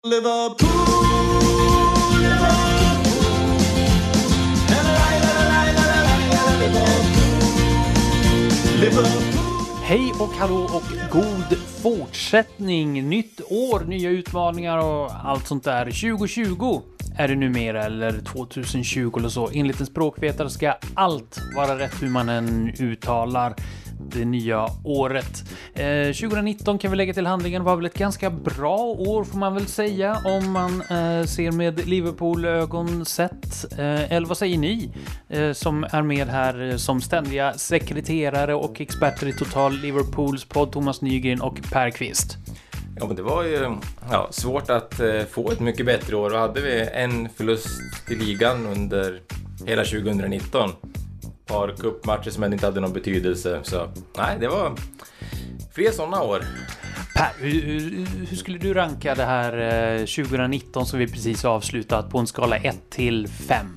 Liverpool. Hej och hallå och god fortsättning. Nytt år, nya utmaningar och allt sånt där. 2020 är det numera, eller 2020 eller så. Enligt en språkvetare ska allt vara rätt hur man än uttalar det nya året. 2019 kan vi lägga till handlingen, var väl ett ganska bra år får man väl säga om man ser med Liverpool-ögon sett. Eller vad säger ni som är med här som ständiga sekreterare och experter i Total Liverpools podd, Thomas Nygren och Per Kvist? Ja, men det var ju svårt att få ett mycket bättre år. Då hade vi en förlust i ligan under hela 2019. Ett par cupmatcher som inte hade någon betydelse. Så nej, det var fler sådana år. Per, hur skulle du ranka det här 2019 som vi precis avslutat på en skala 1 till 5?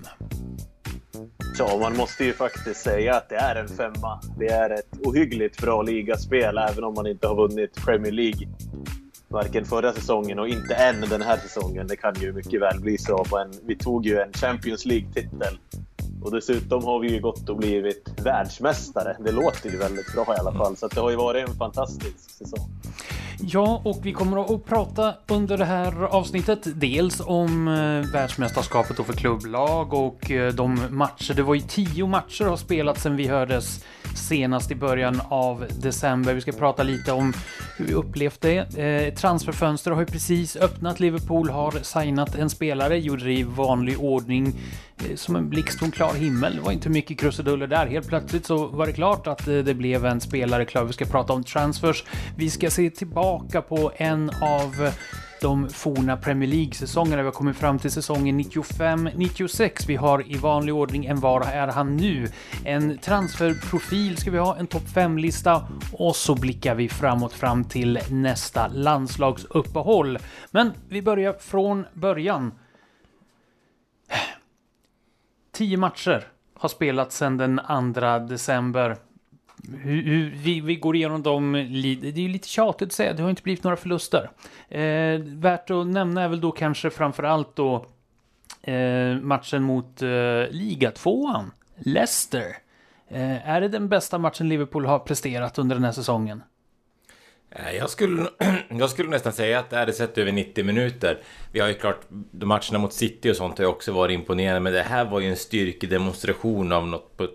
Ja, man måste ju faktiskt säga att det är en 5. Det är ett ohyggligt bra ligaspel även om man inte har vunnit Premier League. Varken förra säsongen och inte än den här säsongen. Det kan ju mycket väl bli så. Men vi tog ju en Champions League-titel. Och dessutom har vi ju gått och blivit världsmästare. Det låter ju väldigt bra i alla fall. Så att det har ju varit en fantastisk säsong. Ja, och vi kommer att prata under det här avsnittet dels om världsmästerskapet för klubblag och de matcher. Det var ju 10 matcher har spelats sedan vi hördes senast i början av december. Vi ska prata lite om hur vi upplevt det. Transferfönster har ju precis öppnat. Liverpool har signat en spelare, gjorde det i vanlig ordning som en blixt från klar himmel. Det var inte mycket krusiduller där. Helt plötsligt så var det klart att det blev en spelare klar. Vi ska prata om transfers. Vi ska se tillbaka på en av de forna Premier League-säsongerna. Vi har kommit fram till säsongen 95-96. Vi har i vanlig ordning en var är han nu. En transferprofil ska vi ha, en topp 5-lista och så blickar vi framåt fram till nästa landslagsuppehåll. Men vi börjar från början. 10 matcher har spelats sedan den 2 december. Vi går igenom dem. Det är lite tjatigt att säga. Det har inte blivit några förluster. Värt att nämna är väl då kanske framförallt då matchen mot Liga 2:an. Leicester. Är det den bästa matchen Liverpool har presterat under den här säsongen? Jag skulle nästan säga att det är sett över 90 minuter. Vi har ju klart, de matcherna mot City och sånt har ju också varit imponerande. Men det här var ju en styrkedemonstration av något på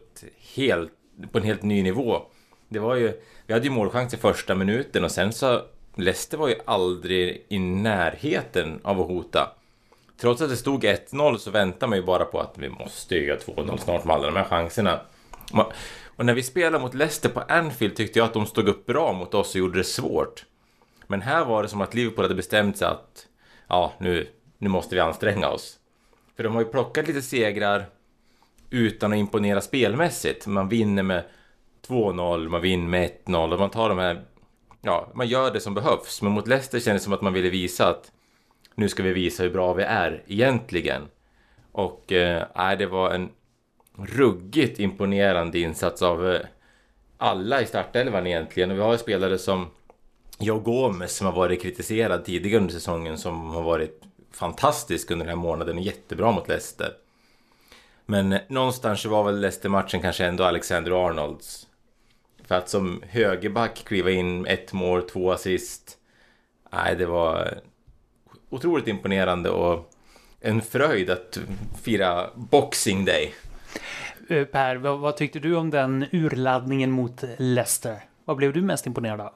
en helt ny nivå. Det var ju, vi hade ju målchans i första minuten och sen så Leicester var ju aldrig i närheten av att hota. Trots att det stod 1-0 så väntar man ju bara på att vi måste göra 2-0 snart med alla de här chanserna. Och när vi spelade mot Leicester på Anfield tyckte jag att de stod upp bra mot oss och gjorde det svårt. Men här var det som att Liverpool hade bestämt sig att nu måste vi anstränga oss. För de har ju plockat lite segrar utan att imponera spelmässigt. Man vinner med 2-0, man vinner med 1-0 och man tar de här, man gör det som behövs. Men mot Leicester kändes det som att man ville visa att nu ska vi visa hur bra vi är egentligen. Och det var en ruggigt imponerande insats av alla i startelvan egentligen. Och vi har spelare som Joe Gomez som har varit kritiserad tidigare under säsongen som har varit fantastisk under den här månaden och jättebra mot Leicester. Men någonstans så var väl Leicester-matchen kanske ändå Alexander Arnolds. För att som högerback kliva in 1 mål, 2 assist. Det var otroligt imponerande och en fröjd att fira Boxing Day. Per, vad tyckte du om den urladdningen mot Leicester? Vad blev du mest imponerad av?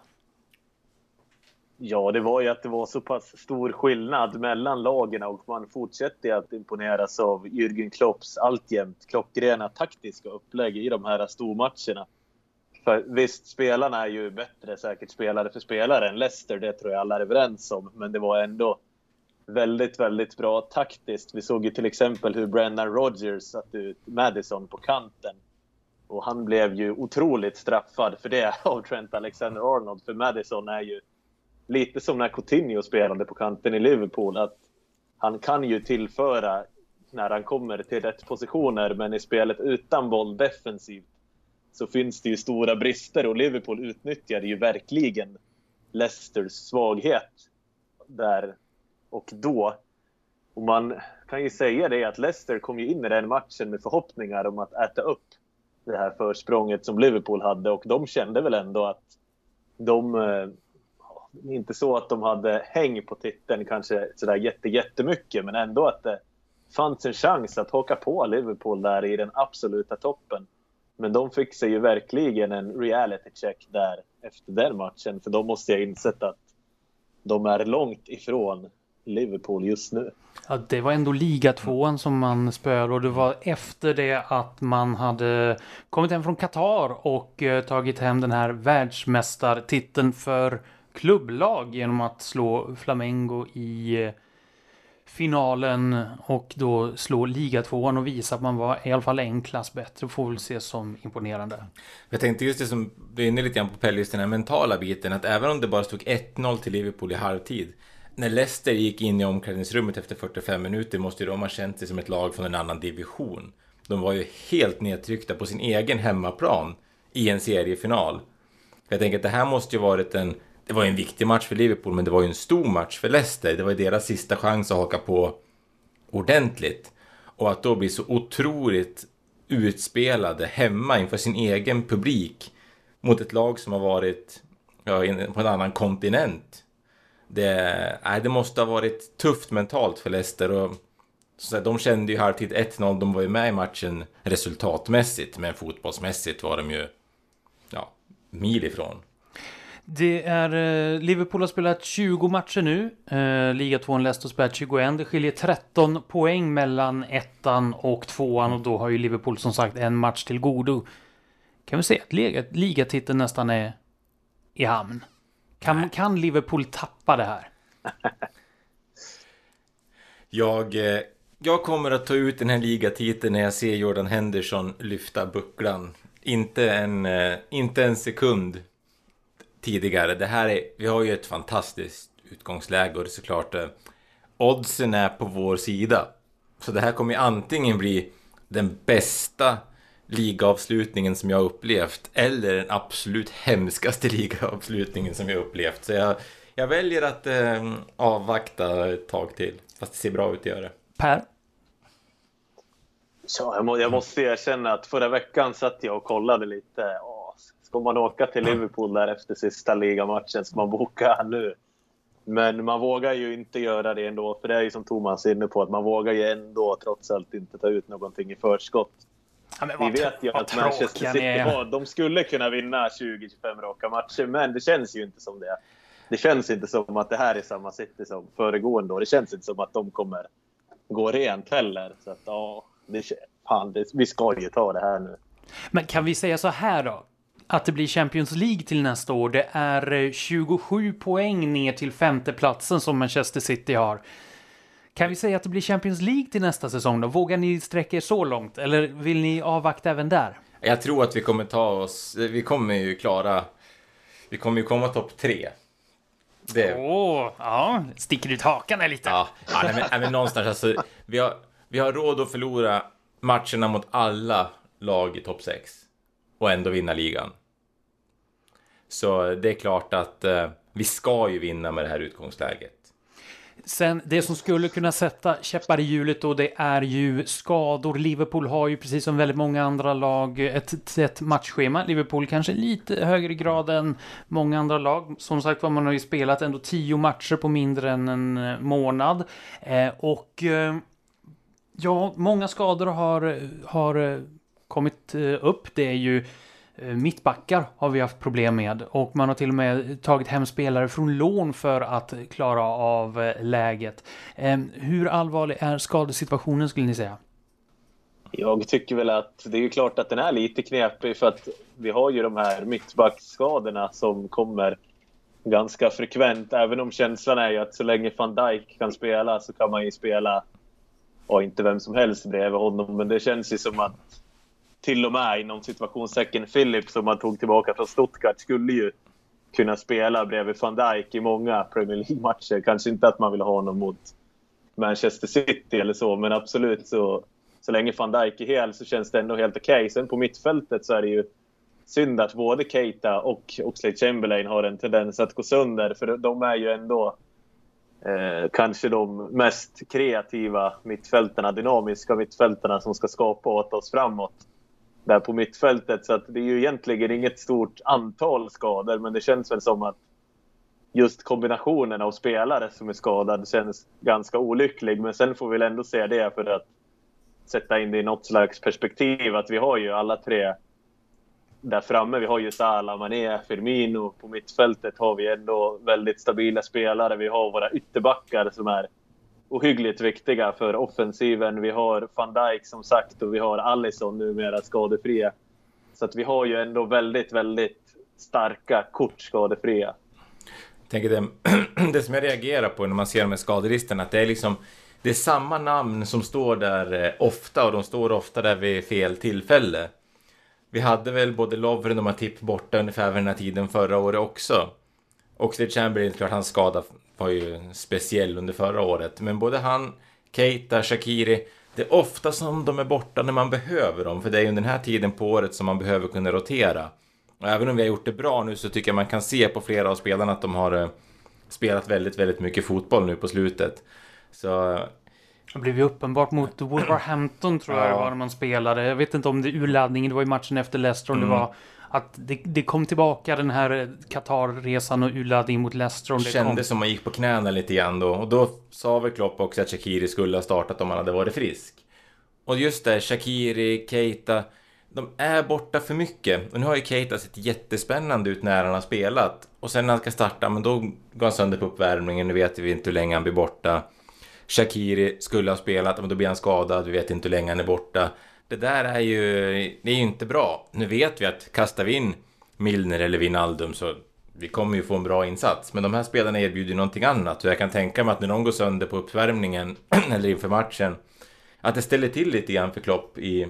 Ja, det var ju att det var så pass stor skillnad mellan lagen och man fortsätter att imponeras av Jürgen Klopps alltjämt klockrena taktiska upplägg i de här stormatcherna. För visst, spelarna är ju bättre säkert spelare för spelare än Leicester, det tror jag alla är överens om. Men det var ändå väldigt, väldigt bra taktiskt. Vi såg ju till exempel hur Brendan Rodgers satte ut Maddison på kanten. Och han blev ju otroligt straffad för det av Trent Alexander-Arnold. För Maddison är ju lite som när Coutinho spelade på kanten i Liverpool. Att han kan ju tillföra när han kommer till rätt positioner. Men i spelet utan boll defensivt så finns det ju stora brister. Och Liverpool utnyttjade ju verkligen Leicesters svaghet. Där Och man kan ju säga det att Leicester kom ju in i den matchen med förhoppningar om att äta upp det här försprånget som Liverpool hade. Och de kände väl ändå att inte så att de hade häng på titeln kanske sådär jättemycket, men ändå att det fanns en chans att haka på Liverpool där i den absoluta toppen. Men de fick sig ju verkligen en reality check där efter den matchen, för de måste jag insett att de är långt ifrån Liverpool just nu. Ja, det var ändå ligatvåan som man spöade, och det var efter det att man hade kommit hem från Qatar och tagit hem den här världsmästartiteln för klubblag genom att slå Flamengo i finalen och då slå ligatvåan och visa att man var i alla fall en klass bättre, får väl ses som imponerande. Jag tänkte just det som du är inne lite grann på, Pelle, just den här mentala biten, att även om det bara stod 1-0 till Liverpool i halvtid, när Leicester gick in i omklädningsrummet efter 45 minuter måste ju de ha känt sig som ett lag från en annan division. De var ju helt nedtryckta på sin egen hemmaplan i en seriefinal. Jag tänker att det här måste ju varit det var en viktig match för Liverpool, men det var ju en stor match för Leicester. Det var ju deras sista chans att haka på ordentligt. Och att då bli så otroligt utspelade hemma inför sin egen publik mot ett lag som har varit på en annan kontinent. Det måste ha varit tufft mentalt för Leicester, och så de kände ju halvtid 1-0, de var ju med i matchen resultatmässigt, men fotbollsmässigt var de ju mil ifrån. Det är Liverpool har spelat 20 matcher nu. Ligatvåan Leicester spelat 21. Det skiljer 13 poäng mellan ettan och tvåan, och då har ju Liverpool som sagt en match till godo. Kan vi säga att ligatiteln nästan är i hamn? Kan Liverpool tappa det här? Jag kommer att ta ut den här ligatiteln när jag ser Jordan Henderson lyfta bucklan. Inte en sekund tidigare. Vi har ju ett fantastiskt utgångsläge, och det är såklart oddsen är på vår sida. Så det här kommer ju antingen bli den bästa ligaavslutningen som jag har upplevt, eller den absolut hemskaste ligaavslutningen som jag har upplevt. Så jag väljer att avvakta ett tag till, fast det ser bra ut att göra. Per? Ja, jag måste erkänna att förra veckan satt jag och kollade lite. Ska man åka till Liverpool där efter sista ligamatchen, ska man boka nu? Men man vågar ju inte göra det ändå, för det är ju som Thomas är inne på, att man vågar ju ändå trots allt inte ta ut någonting i förskott. Ja, vi vet ju att Manchester City de skulle kunna vinna 20-25 raka matcher, men det känns ju inte som det. Det känns inte som att det här är samma City som föregående år. Det känns inte som att de kommer gå rent heller. Så att vi ska ju ta det här nu. Men kan vi säga så här då? Att det blir Champions League till nästa år. Det är 27 poäng ner till femteplatsen som Manchester City har. Kan vi säga att det blir Champions League till nästa säsong då? Vågar ni sträcka er så långt? Eller vill ni avvakta även där? Jag tror att vi kommer ju komma topp 3. Sticker ut hakan lite. Men någonstans alltså, vi har råd att förlora matcherna mot alla lag i topp 6 och ändå vinna ligan. Så det är klart att vi ska ju vinna med det här utgångsläget. Sen det som skulle kunna sätta käppar i hjulet då, det är ju skador. Liverpool har ju precis som väldigt många andra lag ett matchschema. Liverpool kanske lite högre grad än många andra lag. Som sagt var, man har ju spelat ändå 10 matcher på mindre än en månad. Många skador har kommit upp. Det är ju mittbackar har vi haft problem med, och man har till och med tagit hem spelare från lån för att klara av läget. Hur allvarlig är skadesituationen skulle ni säga? Jag tycker väl att det är ju klart att den är lite knepig, för att vi har ju de här mittbacksskadorna som kommer ganska frekvent, även om känslan är ju att så länge Van Dijk kan spela så kan man ju spela inte vem som helst bredvid honom, men det känns ju som att till och med inom situationssäcken Phillips som man tog tillbaka från Stuttgart skulle ju kunna spela bredvid Van Dijk i många Premier League-matcher. Kanske inte att man vill ha honom mot Manchester City eller så, men absolut så länge Van Dijk är hel så känns det ändå helt okej. Sen på mittfältet så är det ju synd att både Keita och Oxlade-Chamberlain har en tendens att gå sönder, för de är ju ändå kanske de mest kreativa mittfältarna, dynamiska mittfältarna som ska skapa åt oss framåt där på mittfältet. Så att det är ju egentligen inget stort antal skador, men det känns väl som att just kombinationen av spelare som är skadad känns ganska olycklig. Men sen får vi väl ändå se det för att sätta in det i något slags perspektiv, att vi har ju alla tre där framme. Vi har ju Salah, Mané, Firmino. På mittfältet har vi ändå väldigt stabila spelare. Vi har våra ytterbackar som är ohyggligt viktiga för offensiven. Vi har Van Dijk som sagt, och vi har Alisson numera skadefria. Så att vi har ju ändå väldigt, väldigt starka kort skadefria. Jag tänker det som jag reagerar på när man ser de här skadelistorna, att det är liksom, det är samma namn som står där ofta, och de står ofta där vid fel tillfälle. Vi hade väl både Lovren och Matip borta ungefär vid den här tiden förra året också. Oxlade Chamberlain, klart hans skada var ju speciell under förra året. Men både han, Keita, Shaqiri, det är ofta som de är borta när man behöver dem. För det är ju den här tiden på året som man behöver kunna rotera. Och även om vi har gjort det bra nu, så tycker jag man kan se på flera av spelarna att de har spelat väldigt, väldigt mycket fotboll nu på slutet. Så Det blev ju uppenbart mot Wolverhampton, tror jag det var, när man spelade. Jag vet inte om det urladdningen, det var i matchen efter Leicester, om det var att det kom tillbaka, den här Qatar-resan och urladdningen mot Leicester. Det kändes som man gick på knäna lite grann då. Och då sa väl Klopp också att Shaqiri skulle ha startat om han hade varit frisk. Och just det, Shaqiri, Keita, de är borta för mycket. Och nu har ju Keita sett jättespännande ut när han har spelat. Och sen när han ska starta, men då går han sönder på uppvärmningen. Nu vet vi inte hur länge han blir borta. Shaqiri skulle ha spelat, men då blir han skadad. Vi vet inte hur länge han är borta. Det där är ju inte bra. Nu vet vi att kastar vi in Milner eller Wijnaldum, så vi kommer ju få en bra insats. Men de här spelarna erbjuder någonting annat. Så jag kan tänka mig att när de går sönder på uppvärmningen eller inför matchen, att det ställer till lite grann för Klopp i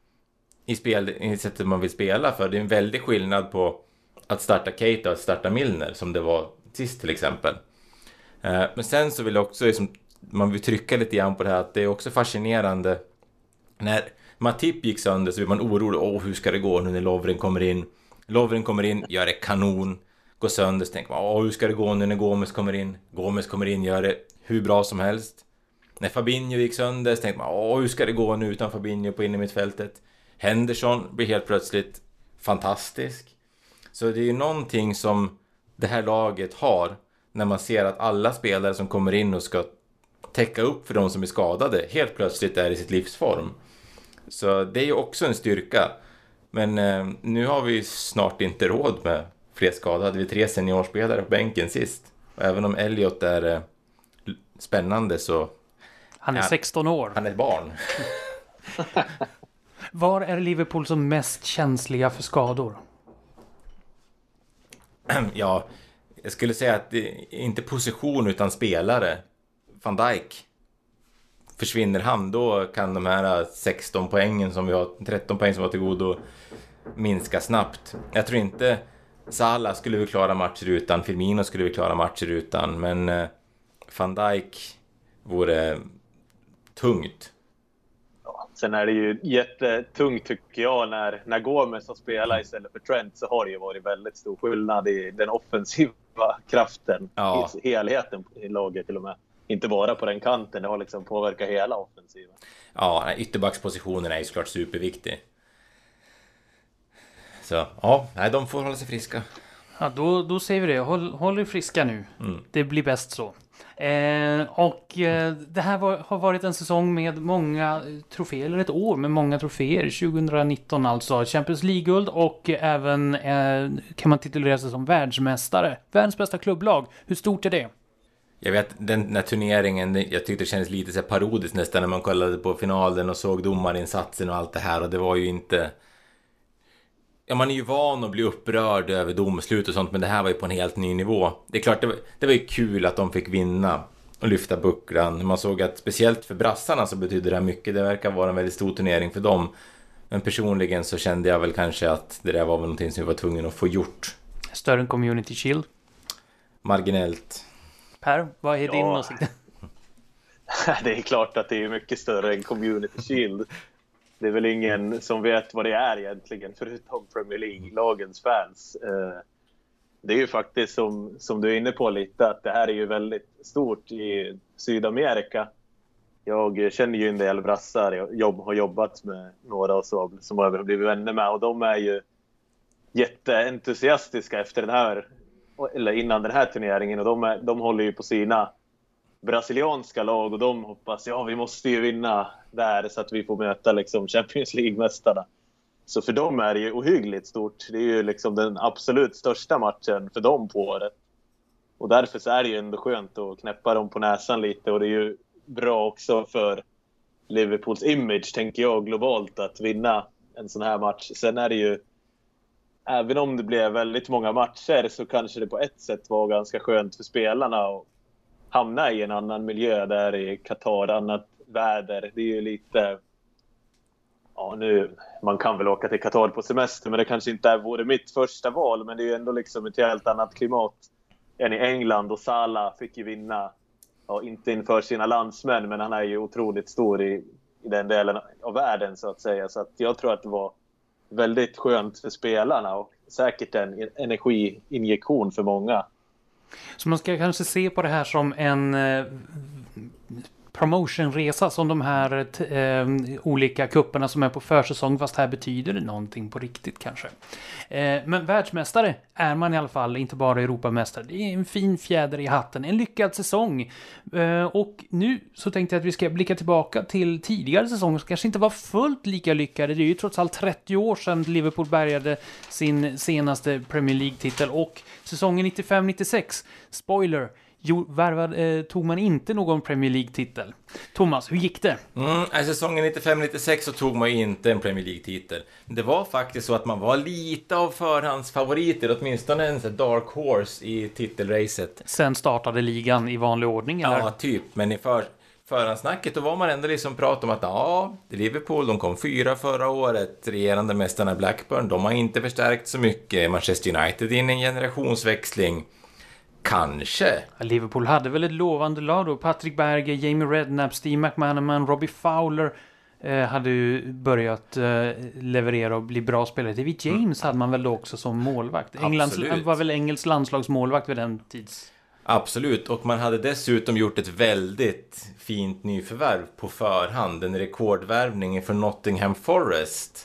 sättet man vill spela. För det är en väldig skillnad på att starta Keita och att starta Milner, som det var sist till exempel. Men sen så vill jag också man vill trycka lite grann på det här, att det är också fascinerande. När Matip gick sönder så blir man orolig. Hur ska det gå nu när Lovren kommer in? Lovren kommer in, gör det kanon. Går sönder, så tänker man, hur ska det gå nu när Gomez kommer in? Gomez kommer in, gör det hur bra som helst. När Fabinho gick sönder så tänkte man, hur ska det gå nu utan Fabinho på innermittfältet? Henderson blir helt plötsligt fantastisk. Så det är ju någonting som det här laget har, när man ser att alla spelare som kommer in och ska täcka upp för de som är skadade helt plötsligt är i sitt livsform. Så det är ju också en styrka. Men nu har vi snart inte råd med fler skadade. Hade vi 3 seniorspelare på bänken sist. Och även om Elliot är spännande, så han är 16 år. Han är ett barn. Var är Liverpool som mest känsliga för skador? Ja, jag skulle säga att det är inte position utan spelare. Van Dijk. Försvinner han, då kan de här 16 poängen som vi har, 13 poäng som var till godo, minska snabbt. Jag tror inte Salah skulle vi klara matcher utan, Firmino skulle vi klara matcher utan, men Van Dijk vore tungt. Ja, sen är det ju jättetungt tycker jag när Gomez har spelat istället för Trent, så har det ju varit väldigt stor skillnad i den offensiva kraften, i helheten i laget till och med. Inte bara på den kanten, det har liksom påverkat hela offensiven. Ja, ytterbackspositionen är ju såklart superviktig. Så, ja, de får hålla sig friska. Ja, då säger vi det. Håll er friska nu. Det blir bäst så. Det här har varit en säsong med många troféer, eller ett år med många troféer. 2019 alltså. Champions League-guld och även kan man titulera sig som världsmästare. Världens bästa klubblag. Hur stort är det? Jag vet, den här turneringen, jag tyckte det kändes lite så parodiskt nästan när man kollade på finalen och såg domarinsatsen och allt det här. Och det var ju inte... Ja, man är ju van att bli upprörd över domslut och sånt, men det här var ju på en helt ny nivå. Det är klart, det var ju kul att de fick vinna och lyfta bucklan. Man såg att speciellt för brassarna så betyder det här mycket. Det verkar vara en väldigt stor turnering för dem. Men personligen så kände jag väl kanske att det där var väl någonting som vi var tvungna att få gjort. Större än Community Shield? Marginellt. Per, vad är din åsikt? Det är klart att det är mycket större än Community Shield. Det är väl ingen som vet vad det är egentligen, förutom Premier League-lagens fans. det är ju faktiskt som du är inne på lite, att det här är ju väldigt stort i Sydamerika. Jag känner ju en del brassar, jag har jobbat med några och så, som har blivit vänner med, och de är ju jätteentusiastiska efter den här, eller innan den här turneringen, och de håller ju på sina brasilianska lag, och de hoppas, vi måste ju vinna där så att vi får möta liksom Champions League-mästarna. Så för dem är det ju ohyggligt stort. Det är ju liksom den absolut största matchen för dem på året. Och därför så är det ju ändå skönt att knäppa dem på näsan lite. Och det är ju bra också för Liverpools image, tänker jag, globalt, att vinna en sån här match. Sen är det ju, även om det blev väldigt många matcher, så kanske det på ett sätt var ganska skönt för spelarna att hamna i en annan miljö där i Qatar, annat väder. Det är ju lite... man kan väl åka till Qatar på semester, men det kanske inte vore mitt första val. Men det är ju ändå liksom ett helt annat klimat än i England, och Salah fick ju vinna, inte inför sina landsmän, men han är ju otroligt stor i den delen av världen, så att säga. Så att jag tror att det var väldigt skönt för spelarna, och säkert en energiinjektion för många. Så man ska kanske se på det här som en promotionresa, som de här olika kupperna som är på försäsong, fast här betyder det någonting på riktigt kanske. Men världsmästare är man i alla fall, inte bara Europamästare. Det är en fin fjäder i hatten, en lyckad säsong. Och nu så tänkte jag att vi ska blicka tillbaka till tidigare säsonger som kanske inte var fullt lika lyckade. Det är ju trots allt 30 år sedan Liverpool bärgade sin senaste Premier League-titel, och säsongen 95-96, spoiler, tog man inte någon Premier League-titel. Thomas, hur gick det? Säsongen 95-96 så tog man inte en Premier League-titel. Det var faktiskt så att man var lite av förhandsfavoriter, åtminstone en dark horse i titelracet. Sen startade ligan i vanlig ordning, eller? Ja, typ. Men i förhandsnacket då var man ändå liksom prat om att Liverpool, de kom 4 förra året. Regerande mästarna Blackburn, de har inte förstärkt så mycket. Manchester United in i en generationsväxling. Kanske. Liverpool hade väl ett lovande lag då. Patrick Berger, Jamie Redknapp, Steve McManaman, Robbie Fowler hade ju börjat leverera och bli bra spelare. David James hade man väl då också som målvakt. England var väl engelsk landslagsmålvakt vid den tids. Absolut, och man hade dessutom gjort ett väldigt fint nyförvärv på förhand. En rekordvärvning för Nottingham Forest.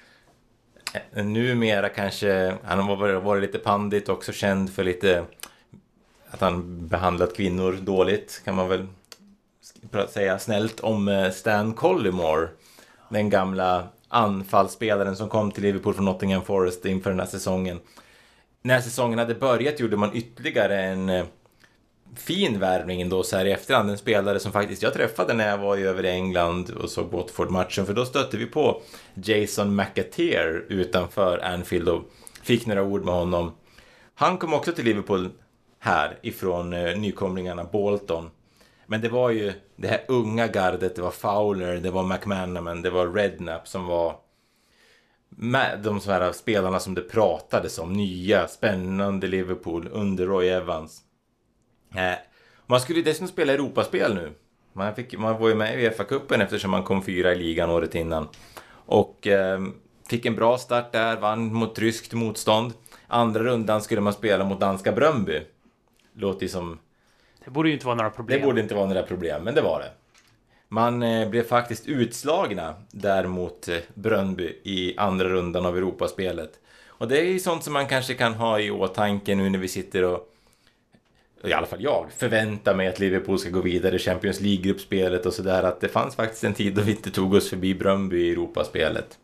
Numera kanske, han har varit lite pandit, också känd för lite att han behandlat kvinnor dåligt, kan man väl säga snällt om Stan Collymore, den gamla anfallsspelaren som kom till Liverpool från Nottingham Forest inför den här säsongen. När säsongen hade börjat gjorde man ytterligare en fin värvning då så här i efterhand. En spelare som faktiskt jag träffade när jag var över i England och såg Watford-matchen, för då stötte vi på Jason McAteer utanför Anfield och fick några ord med honom. Han kom också till Liverpool här ifrån nykomlingarna Bolton. Men det var ju det här unga gardet, det var Fowler, det var McManaman, det var Redknapp som var med de så här spelarna som det pratades om, nya, spännande Liverpool under Roy Evans. Man skulle dessutom spela Europaspel nu. Man var ju med i UEFA-cupen eftersom man kom 4 i ligan året innan. Och fick en bra start där, vann mot ryskt motstånd. Andra rundan skulle man spela mot danska Brøndby. Låter som... Det borde ju inte vara några problem. Det borde inte vara några problem, men det var det. Man blev faktiskt utslagna där mot Brøndby i andra rundan av Europaspelet. Och det är ju sånt som man kanske kan ha i åtanke nu när vi sitter och i alla fall jag förväntar mig att Liverpool ska gå vidare i Champions League-gruppspelet och sådär, att det fanns faktiskt en tid då vi inte tog oss förbi Brøndby i Europaspelet.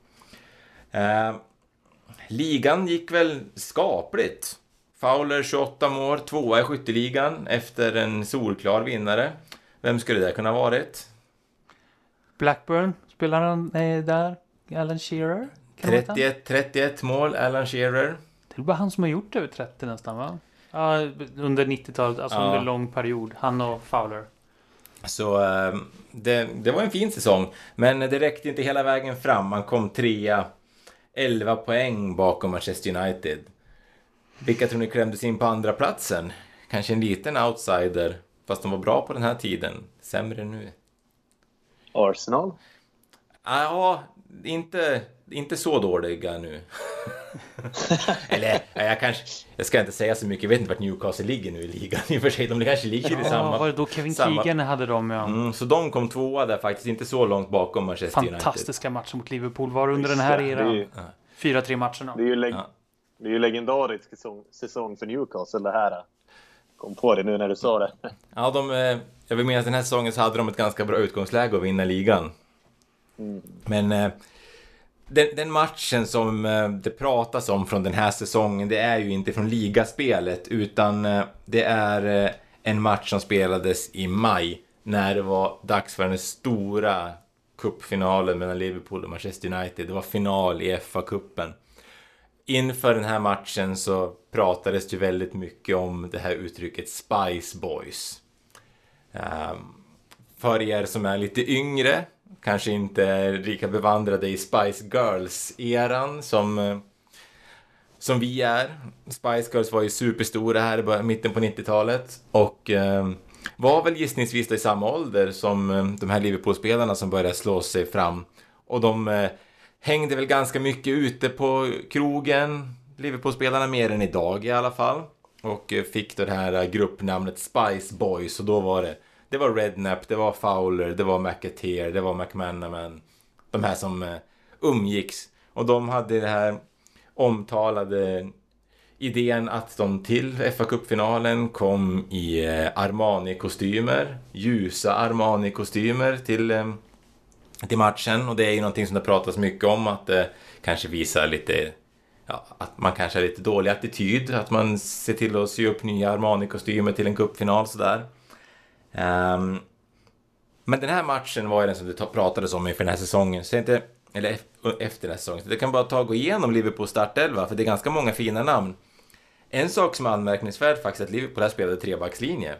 Ligan gick väl skapligt. Fowler 28 mål, 2 i skytteligan efter en solklar vinnare. Vem skulle det kunna ha varit? Blackburn, spelar han där? Alan Shearer? 31 mål, Alan Shearer. Det är bara han som har gjort över 30 nästan, va? Ja, under 90-talet, alltså under en lång period. Han och Fowler. Så det var en fin säsong. Men det räckte inte hela vägen fram. Man kom 3, 11 poäng bakom Manchester United. Vilka tror ni klämdes in på andra platsen? Kanske en liten outsider. Fast de var bra på den här tiden. Sämre nu. Arsenal? Ja, inte så dåliga nu. Eller jag ska inte säga så mycket. Jag vet inte vart Newcastle ligger nu i ligan. I och för sig, de kanske ligger i samma. Var det då Kevin Keegan hade dem? Ja. Så de kom tvåa där faktiskt, inte så långt bakom Manchester United. Fantastiska matcher mot Liverpool var under den här eran. 4-3 matcherna. Det är ju legendarisk säsong för Newcastle det här. Kom på det nu när du sa det. Ja, jag vill minnas den här säsongen så hade de ett ganska bra utgångsläge att vinna ligan. Men den matchen som det pratas om från den här säsongen, det är ju inte från ligaspelet, utan det är en match som spelades i maj när det var dags för den stora cupfinalen mellan Liverpool och Manchester United. Det var final i FA-cupen. Inför den här matchen så pratades det väldigt mycket om det här uttrycket Spice Boys. För er som är lite yngre, kanske inte är lika bevandrade i Spice Girls-eran som vi är. Spice Girls var ju superstora här i mitten på 90-talet och var väl gissningsvis i samma ålder som de här Liverpool-spelarna som började slå sig fram. Och de hängde väl ganska mycket ute på krogen, Liverpool-spelarna, mer än idag i alla fall. Och fick då det här gruppnamnet Spice Boys, och då var det var Redknapp, det var Fowler, det var McAteer, det var McManaman. De här som umgicks. Och de hade det här omtalade idén att de till FA-cupfinalen kom i Armani-kostymer, ljusa Armani-kostymer till matchen. Och det är ju någonting som det pratas mycket om, att det kanske visar lite, att man kanske har lite dålig attityd, att man ser till att sy upp nya Armani-kostymer till en cupfinal sådär. Men den här matchen var ju den som det pratades om inför den här säsongen, så inte, eller efter den här säsongen. Så det kan bara gå igenom Liverpool startelva, för det är ganska många fina namn. En sak som är anmärkningsvärd faktiskt, att Liverpool här spelade trebackslinje.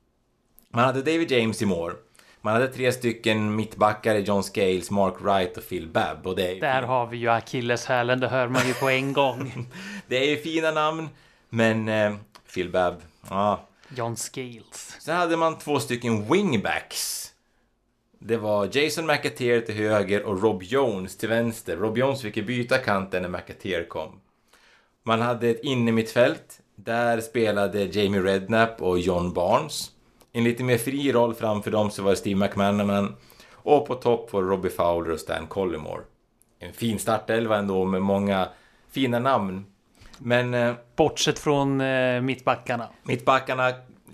Man hade David James i mål. Man hade 3 stycken mittbackar i John Scales, Mark Wright och Phil Babb. Och där har vi ju akilleshälen, det hör man ju på en gång. Det är ju fina namn, men Phil Babb, John Scales. Sen hade man 2 stycken wingbacks. Det var Jason McAteer till höger och Rob Jones till vänster. Rob Jones fick byta kanten när McAteer kom. Man hade ett innermittfält. Där spelade Jamie Redknapp och John Barnes. En lite mer fri roll framför dem så var det Steve McManaman. Och på topp var Robbie Fowler och Stan Collymore. En fin startelva ändå med många fina namn. Men bortsett från mittbackarna. Mittbackarna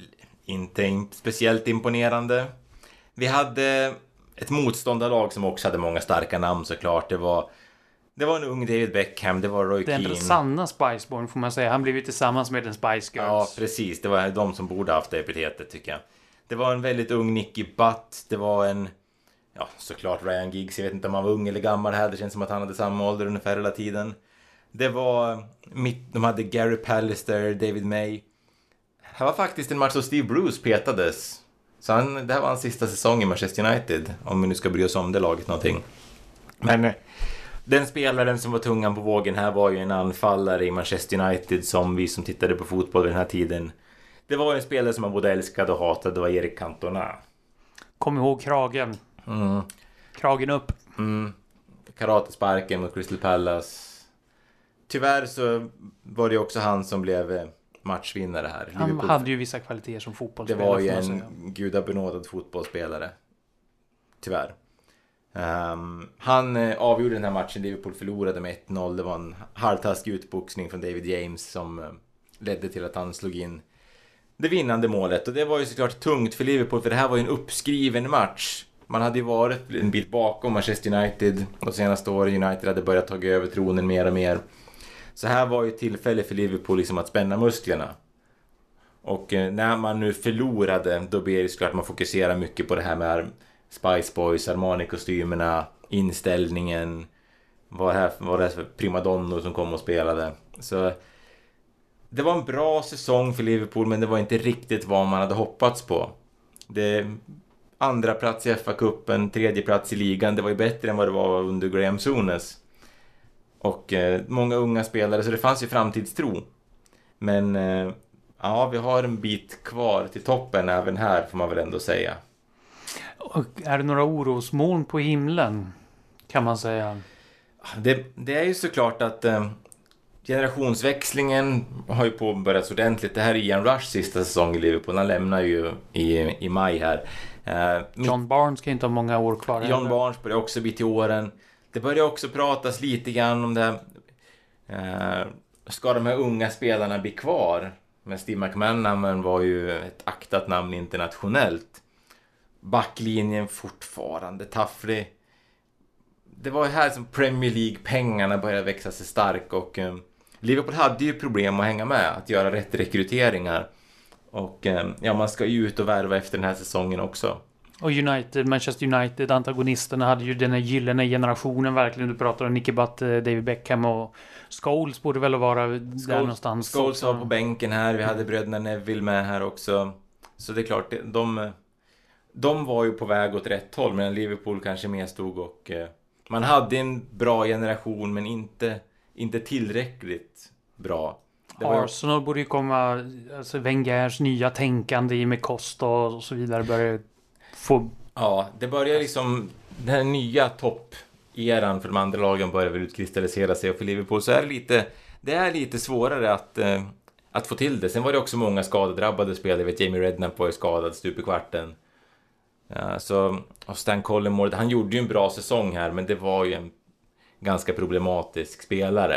inte speciellt imponerande. Vi hade ett motståndarlag som också hade många starka namn såklart. Det var en ung David Beckham, det var Roy Keane. Den sanna Spice Boy får man säga. Han blev ju tillsammans med en Spice Girls. Ja, precis. Det var de som borde haft det epitetet tycker jag. Det var en väldigt ung Nicky Butt. Det var såklart Ryan Giggs. Jag vet inte om han var ung eller gammal här. Det känns som att han hade samma ålder ungefär hela tiden. Det var de hade Gary Pallister, David May. Det var faktiskt en match då Steve Bruce petades. Så det här var hans sista säsong i Manchester United, om vi nu ska bry oss om det laget någonting. Men den spelaren som var tungan på vågen här var ju en anfallare i Manchester United som vi som tittade på fotboll den här tiden. Det var en spelare som man både älskade och hatade, det var Eric Cantona. Kom ihåg kragen. Kragen upp. Karatesparken mot Crystal Palace. Tyvärr så var det också han som blev matchvinnare här. Han Liverpool hade ju vissa kvaliteter som fotbollsspelare. Det var ju en gudabenådad fotbollsspelare. Tyvärr. Han avgjorde den här matchen. Liverpool förlorade med 1-0. Det var en halvtaskig utboxning från David James som ledde till att han slog in det vinnande målet. Och det var ju såklart tungt för Liverpool, för det här var ju en uppskriven match. Man hade ju varit en bit bakom Manchester United. Och senaste året United hade börjat ta över tronen mer och mer. Så här var ju tillfälle för Liverpool liksom att spänna musklerna. Och när man nu förlorade, då blir det såklart att man fokuserar mycket på det här med Spice Boys, Armani-kostymerna, inställningen. Vad det för primadonnor som kom och spelade. Så det var en bra säsong för Liverpool, men det var inte riktigt vad man hade hoppats på. Det andra plats i FA-cupen, 3:e plats i ligan, det var ju bättre än vad det var under Graham Souness. Och många unga spelare, så det fanns ju framtidstro. Men vi har en bit kvar till toppen även här, får man väl ändå säga. Och är det några orosmoln på himlen, kan man säga? Det är ju såklart att generationsväxlingen har ju påbörjats ordentligt. Det här är Ian Rush sista säsong i Liverpool. Han lämnar ju i maj här. John Barnes kan inte ha många år kvar. John Barnes börjar också bli till åren. Det börjar också pratas lite grann om det här. Ska de här unga spelarna bli kvar? Men Steve McManaman var ju ett aktat namn internationellt. Backlinjen fortfarande tafflig. Det var här som Premier League-pengarna började växa sig stark och Liverpool hade ju problem att hänga med, att göra rätt rekryteringar. Och man ska ju ut och värva efter den här säsongen också. Och Manchester United, antagonisterna hade ju den här gyllene generationen verkligen. Du pratar om Nicky Butt, David Beckham och Scholes borde väl vara där någonstans. Scholes var på bänken här, vi hade bröderna Neville med här också. Så det är klart, de var ju på väg åt rätt håll, medan Liverpool kanske mer stod och... Man hade en bra generation, men inte tillräckligt bra. Arsenal borde ju komma, alltså Wengers nya tänkande med Costa och så vidare börjar få... Ja, det börjar liksom, den här nya topp-eran för de andra lagen börjar väl utkristallisera sig, och för Liverpool så är det är lite svårare att få till det. Sen var det också många skadedrabbade spelare. Jag vet, Jamie Redknapp var ju skadad stup i kvarten. Och Stan Collymore, han gjorde ju en bra säsong här, men det var ju en ganska problematisk spelare.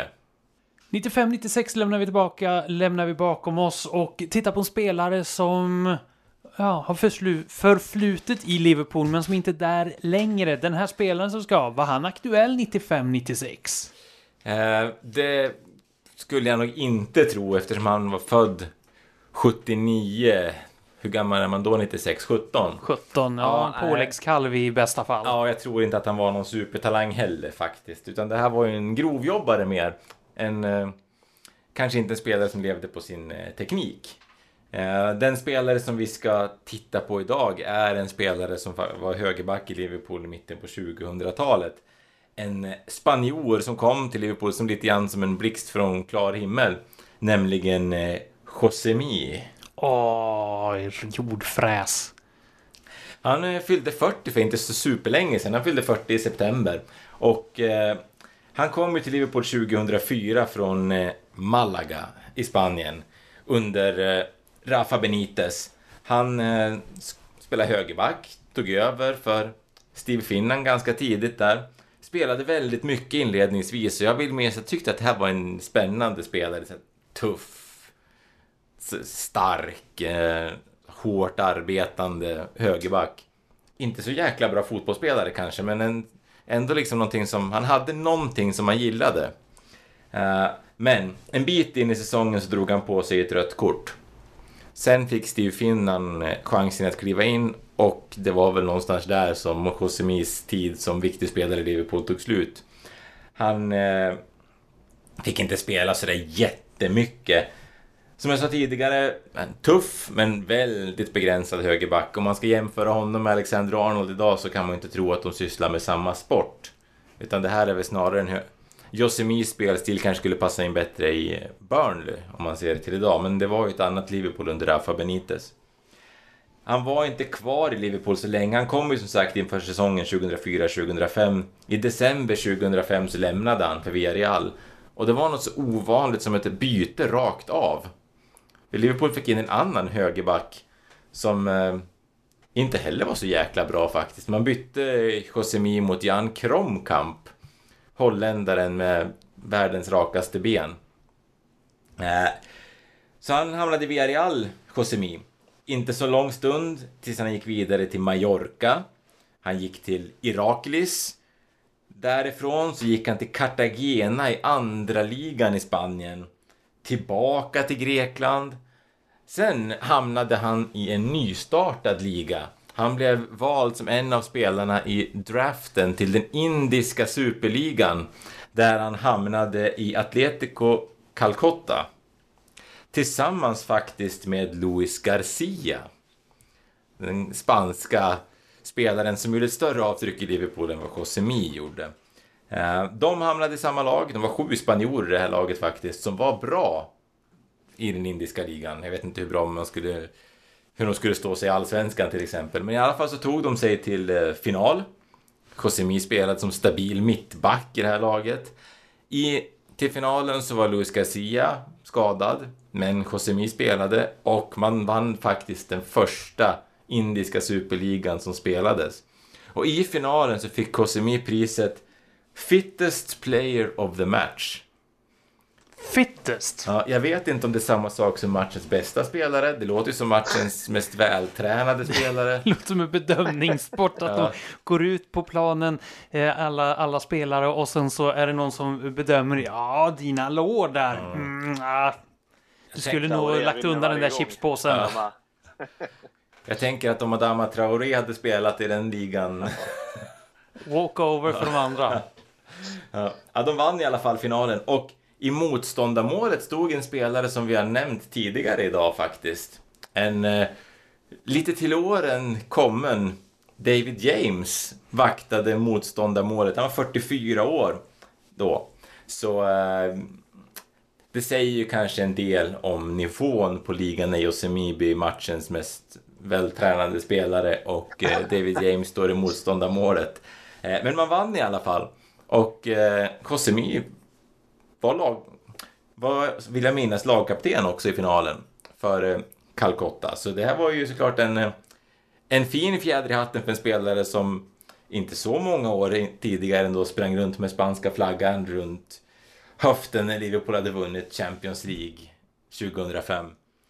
95-96 lämnar vi bakom oss och tittar på en spelare som har förflutet i Liverpool men som inte är där längre. Den här spelaren som var han aktuell 95-96? Det skulle jag nog inte tro, eftersom han var född 79. Hur gammal är man då? 96? 17? 17, påläggskalv i bästa fall. Ja, jag tror inte att han var någon supertalang heller faktiskt. Utan det här var ju en grovjobbare mer. Kanske inte en spelare som levde på sin teknik. Den spelare som vi ska titta på idag är en spelare som var högerback i Liverpool i mitten på 2000-talet. En spanjor som kom till Liverpool som lite grann som en blixt från klar himmel. Nämligen Josemi. Jordfräs. Han fyllde 40 för inte så superlänge sedan. Han fyllde 40 i september. Och han kom ju till Liverpool 2004 från Malaga i Spanien. Under Rafa Benitez. Han spelade högerback. Tog över för Steve Finnan ganska tidigt där. Spelade väldigt mycket inledningsvis. Så jag tyckte att det här var en spännande spelare. Tuff. Stark, hårt arbetande högerback. Inte så jäkla bra fotbollsspelare kanske, men ändå liksom han hade någonting som han gillade. Men en bit in i säsongen så drog han på sig ett rött kort. Sen fick Steve Finnan chansen att kliva in, och det var väl någonstans där som Josemis tid som viktig spelare i Liverpool tog slut. Han fick inte spela så där jättemycket. Som jag sa tidigare, en tuff men väldigt begränsad högerback. Om man ska jämföra honom med Alexander Arnold idag så kan man inte tro att de sysslar med samma sport. Utan det här är väl snarare en Josemis spelstil kanske skulle passa in bättre i Burnley om man ser det till idag. Men det var ju ett annat Liverpool under Rafa Benitez. Han var inte kvar i Liverpool så länge. Han kom ju som sagt inför säsongen 2004-2005. I december 2005 så lämnade han för Villarreal. Och det var något så ovanligt som ett byte rakt av. Liverpool fick in en annan högerback som inte heller var så jäkla bra faktiskt. Man bytte Josemi mot Jan Kromkamp, holländaren med världens rakaste ben. Så han hamnade i Villarreal, Josemi. Inte så lång stund tills han gick vidare till Mallorca. Han gick till Iraklis. Därifrån så gick han till Cartagena i andra ligan i Spanien. Tillbaka till Grekland. Sen hamnade han i en nystartad liga. Han blev vald som en av spelarna i draften till den indiska superligan. Där han hamnade i Atletico Calcutta. Tillsammans faktiskt med Luis Garcia. Den spanska spelaren som gjorde ett större avtryck i Liverpool än vad Josemi gjorde. De hamnade i samma lag. De var 7 spanjorer i det här laget faktiskt, som var bra i den indiska ligan. Jag vet inte hur bra hur de skulle stå sig i allsvenskan till exempel. Men i alla fall så tog de sig till final. Josemi spelade som stabil mittback i det här laget. I till finalen så var Luis Garcia skadad, men Josemi spelade och man vann faktiskt den första indiska superligan som spelades. Och i finalen så fick Josemi priset Fittest Player of the Match. Fittest? Ja, jag vet inte om det är samma sak som matchens bästa spelare. Det låter ju som matchens mest vältränade spelare. Det låter som en bedömningssport att de går ut på planen, alla spelare, och sen så är det någon som bedömer, dina lår där. Du skulle nog lagt undan den där chipspåsen. Ja. Jag tänker att om Adama Traoré hade spelat i den ligan... Walkover för de andra. Ja, de vann i alla fall finalen. Och i motståndarmålet stod en spelare som vi har nämnt tidigare idag faktiskt. En lite till åren kommen David James vaktade motståndarmålet. Han var 44 år då. Så det säger ju kanske en del om nivån på ligan när Josemi matchens mest vältränade spelare och David James står i motståndarmålet. Men man vann i alla fall. Och Josemi var, vill jag minnas, lagkapten också i finalen för Calcutta. Så det här var ju såklart en fin fjäder i hatten för en spelare som inte så många år tidigare ändå sprang runt med spanska flaggan runt höften när Liverpool hade vunnit Champions League 2005.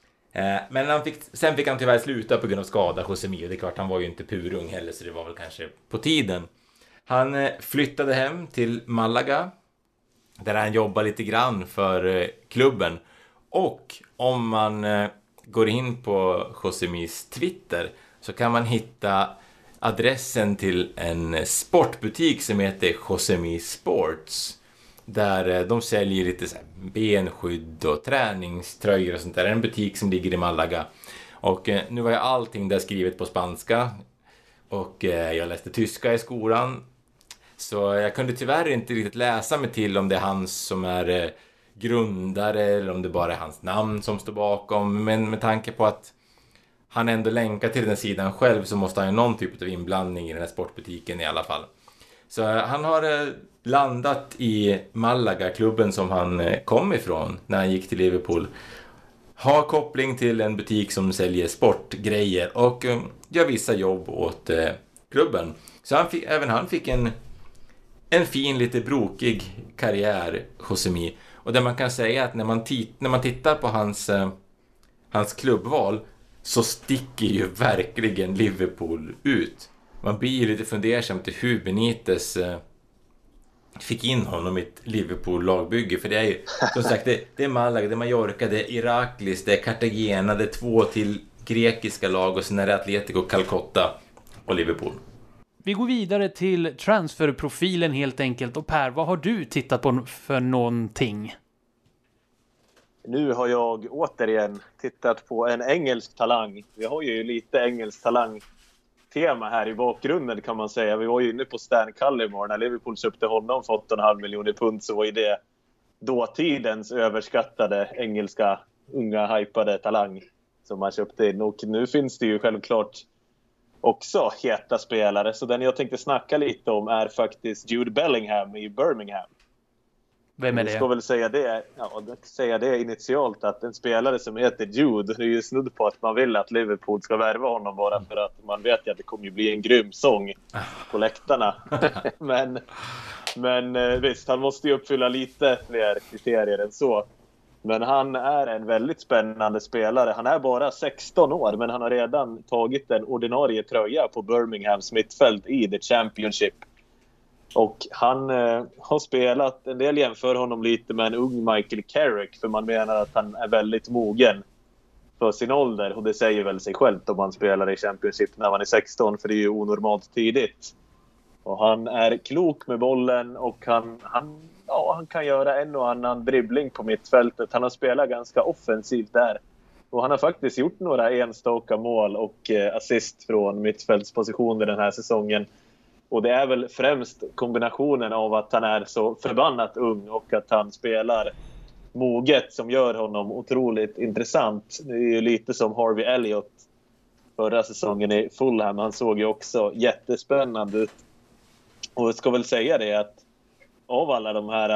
Men sen fick han tyvärr sluta på grund av skada, Josemi. Och det är klart, han var ju inte purung heller, så det var väl kanske på tiden. Han flyttade hem till Malaga, där han jobbar lite grann för klubben. Och om man går in på Josemis Twitter så kan man hitta adressen till en sportbutik som heter Josemi Sports. Där de säljer lite så här benskydd och träningströjor och sånt där. Det är en butik som ligger i Malaga. Och nu var ju allting där skrivet på spanska. Och jag läste tyska i skolan. Så jag kunde tyvärr inte riktigt läsa mig till om det är han som är grundare eller om det bara är hans namn som står bakom. Men med tanke på att han ändå länkar till den sidan själv så måste han ha någon typ av inblandning i den här sportbutiken i alla fall. Så han har landat i Malaga, klubben som han kom ifrån när han gick till Liverpool. Har koppling till en butik som säljer sportgrejer och gör vissa jobb åt klubben. Så även han fick en fin, lite brokig karriär, Josemi. Och där man kan säga att när man tittar på hans klubbval så sticker ju verkligen Liverpool ut. Man blir ju lite fundersam till hur Benitez fick in honom i ett Liverpool-lagbygge. För det är ju, som sagt, det är Malaga, det är Mallorca, det är Iraklis, det är Cartagena, det är 2 till grekiska lag och sen är det Atletico, Calcutta och Liverpool. Vi går vidare till transferprofilen helt enkelt. Och Per, vad har du tittat på för någonting? Nu har jag återigen tittat på en engelsk talang. Vi har ju lite engelsk talang-tema här i bakgrunden kan man säga. Vi var ju inne på Stan Cullimore. När Liverpool köpte honom för 8,5 miljoner pund så var ju det dåtidens överskattade engelska unga hypade talang som man köpte in. Och nu finns det ju självklart också heta spelare. Så den jag tänkte snacka lite om är faktiskt Jude Bellingham i Birmingham. Vem är det? Jag ska väl säga det initialt att en spelare som heter Jude, det är ju snudd på att man vill att Liverpool ska värva honom bara för att man vet att det kommer bli en grym sång på läktarna. men visst, han måste ju uppfylla lite fler kriterier än så. Men han är en väldigt spännande spelare. Han är bara 16 år men han har redan tagit en ordinarie tröja på Birminghams mittfält i The Championship. Och han har spelat, en del jämför honom lite med en ung Michael Carrick för man menar att han är väldigt mogen för sin ålder. Och det säger väl sig självt om man spelar i Championship när man är 16 för det är ju onormalt tidigt. Och han är klok med bollen och han kan göra en och annan dribbling på mittfältet. Han har spelat ganska offensivt där. Och han har faktiskt gjort några enstaka mål och assist från mittfältspositioner den här säsongen. Och det är väl främst kombinationen av att han är så förbannat ung och att han spelar moget som gör honom otroligt intressant. Det är ju lite som Harvey Elliott förra säsongen i Fulham. Han såg ju också jättespännande ut. Och jag ska väl säga det att av alla de här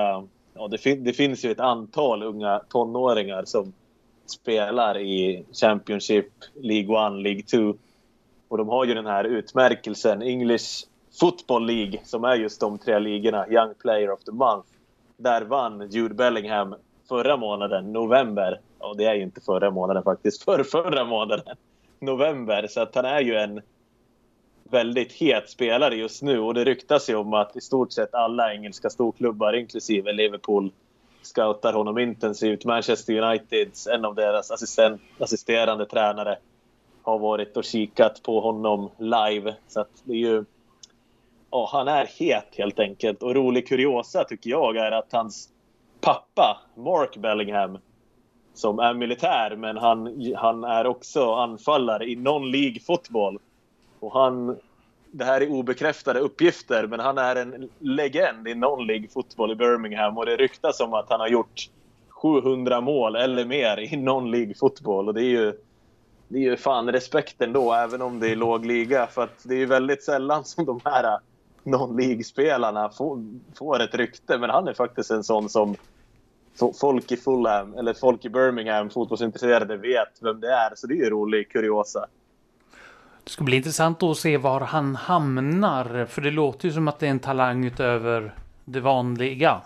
Ja, det finns ju ett antal unga tonåringar som spelar i Championship, League 1, League 2. Och de har ju den här utmärkelsen English Football League, som är just de 3 ligorna, Young Player of the Month. Där vann Jude Bellingham förra månaden, november. Ja, det är ju inte förra månaden faktiskt, förra månaden, november. Så att han är ju en väldigt het spelare just nu. Och det ryktas ju om att i stort sett alla engelska storklubbar, inklusive Liverpool, scoutar honom intensivt. Manchester Uniteds, en av deras assisterande tränare, har varit och kikat på honom live. Så att det är ju... Ja, han är het helt enkelt. Och rolig kuriosa tycker jag är att hans pappa, Mark Bellingham, som är militär, men han är också anfallare i non-league fotboll. Och det här är obekräftade uppgifter, men han är en legend i non-league fotboll i Birmingham. Och det ryktas om att han har gjort 700 mål eller mer i non-league fotboll. Och det är ju fan respekten då, även om det är låg liga. För att det är ju väldigt sällan som de här non-league-spelarna får ett rykte. Men han är faktiskt en sån som folk i Fulham eller folk i Birmingham, fotbollsintresserade, vet vem det är. Så det är ju rolig kuriosa. Det ska bli intressant att se var han hamnar. För det låter ju som att det är en talang utöver det vanliga.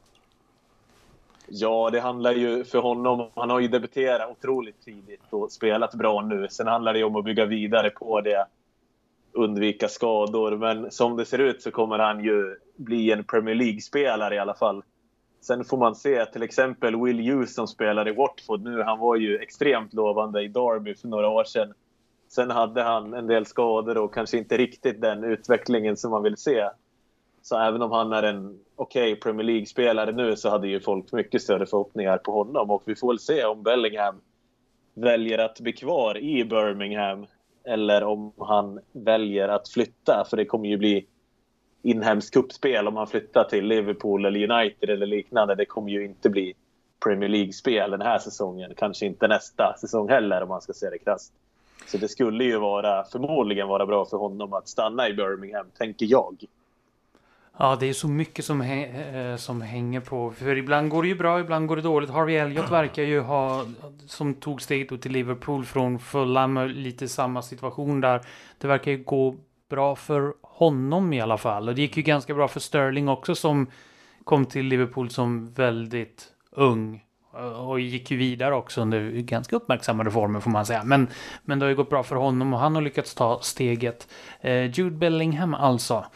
Ja, det handlar ju för honom. Han har ju debuterat otroligt tidigt och spelat bra nu. Sen handlar det ju om att bygga vidare på det. Undvika skador. Men som det ser ut så kommer han ju bli en Premier League-spelare i alla fall. Sen får man se till exempel Will Hughes som spelar i Watford nu. Han var ju extremt lovande i Derby för några år sedan. Sen hade han en del skador och kanske inte riktigt den utvecklingen som man vill se. Så även om han är en okej Premier League-spelare nu, så hade ju folk mycket större förhoppningar på honom. Och vi får väl se om Bellingham väljer att bli kvar i Birmingham eller om han väljer att flytta. För det kommer ju bli inhemskt kuppspel om han flyttar till Liverpool eller United eller liknande. Det kommer ju inte bli Premier League-spel den här säsongen. Kanske inte nästa säsong heller om man ska se det krasst. Så det skulle ju förmodligen vara bra för honom att stanna i Birmingham, tänker jag. Ja, det är så mycket som hänger på. För ibland går det ju bra, ibland går det dåligt. Harvey Elliott verkar ju som tog steget då till Liverpool från Fulham, lite samma situation där. Det verkar ju gå bra för honom i alla fall. Och det gick ju ganska bra för Sterling också, som kom till Liverpool som väldigt ung. Och gick ju vidare också under ganska uppmärksammade former, får man säga. Men det har ju gått bra för honom och han har lyckats ta steget. Jude Bellingham alltså.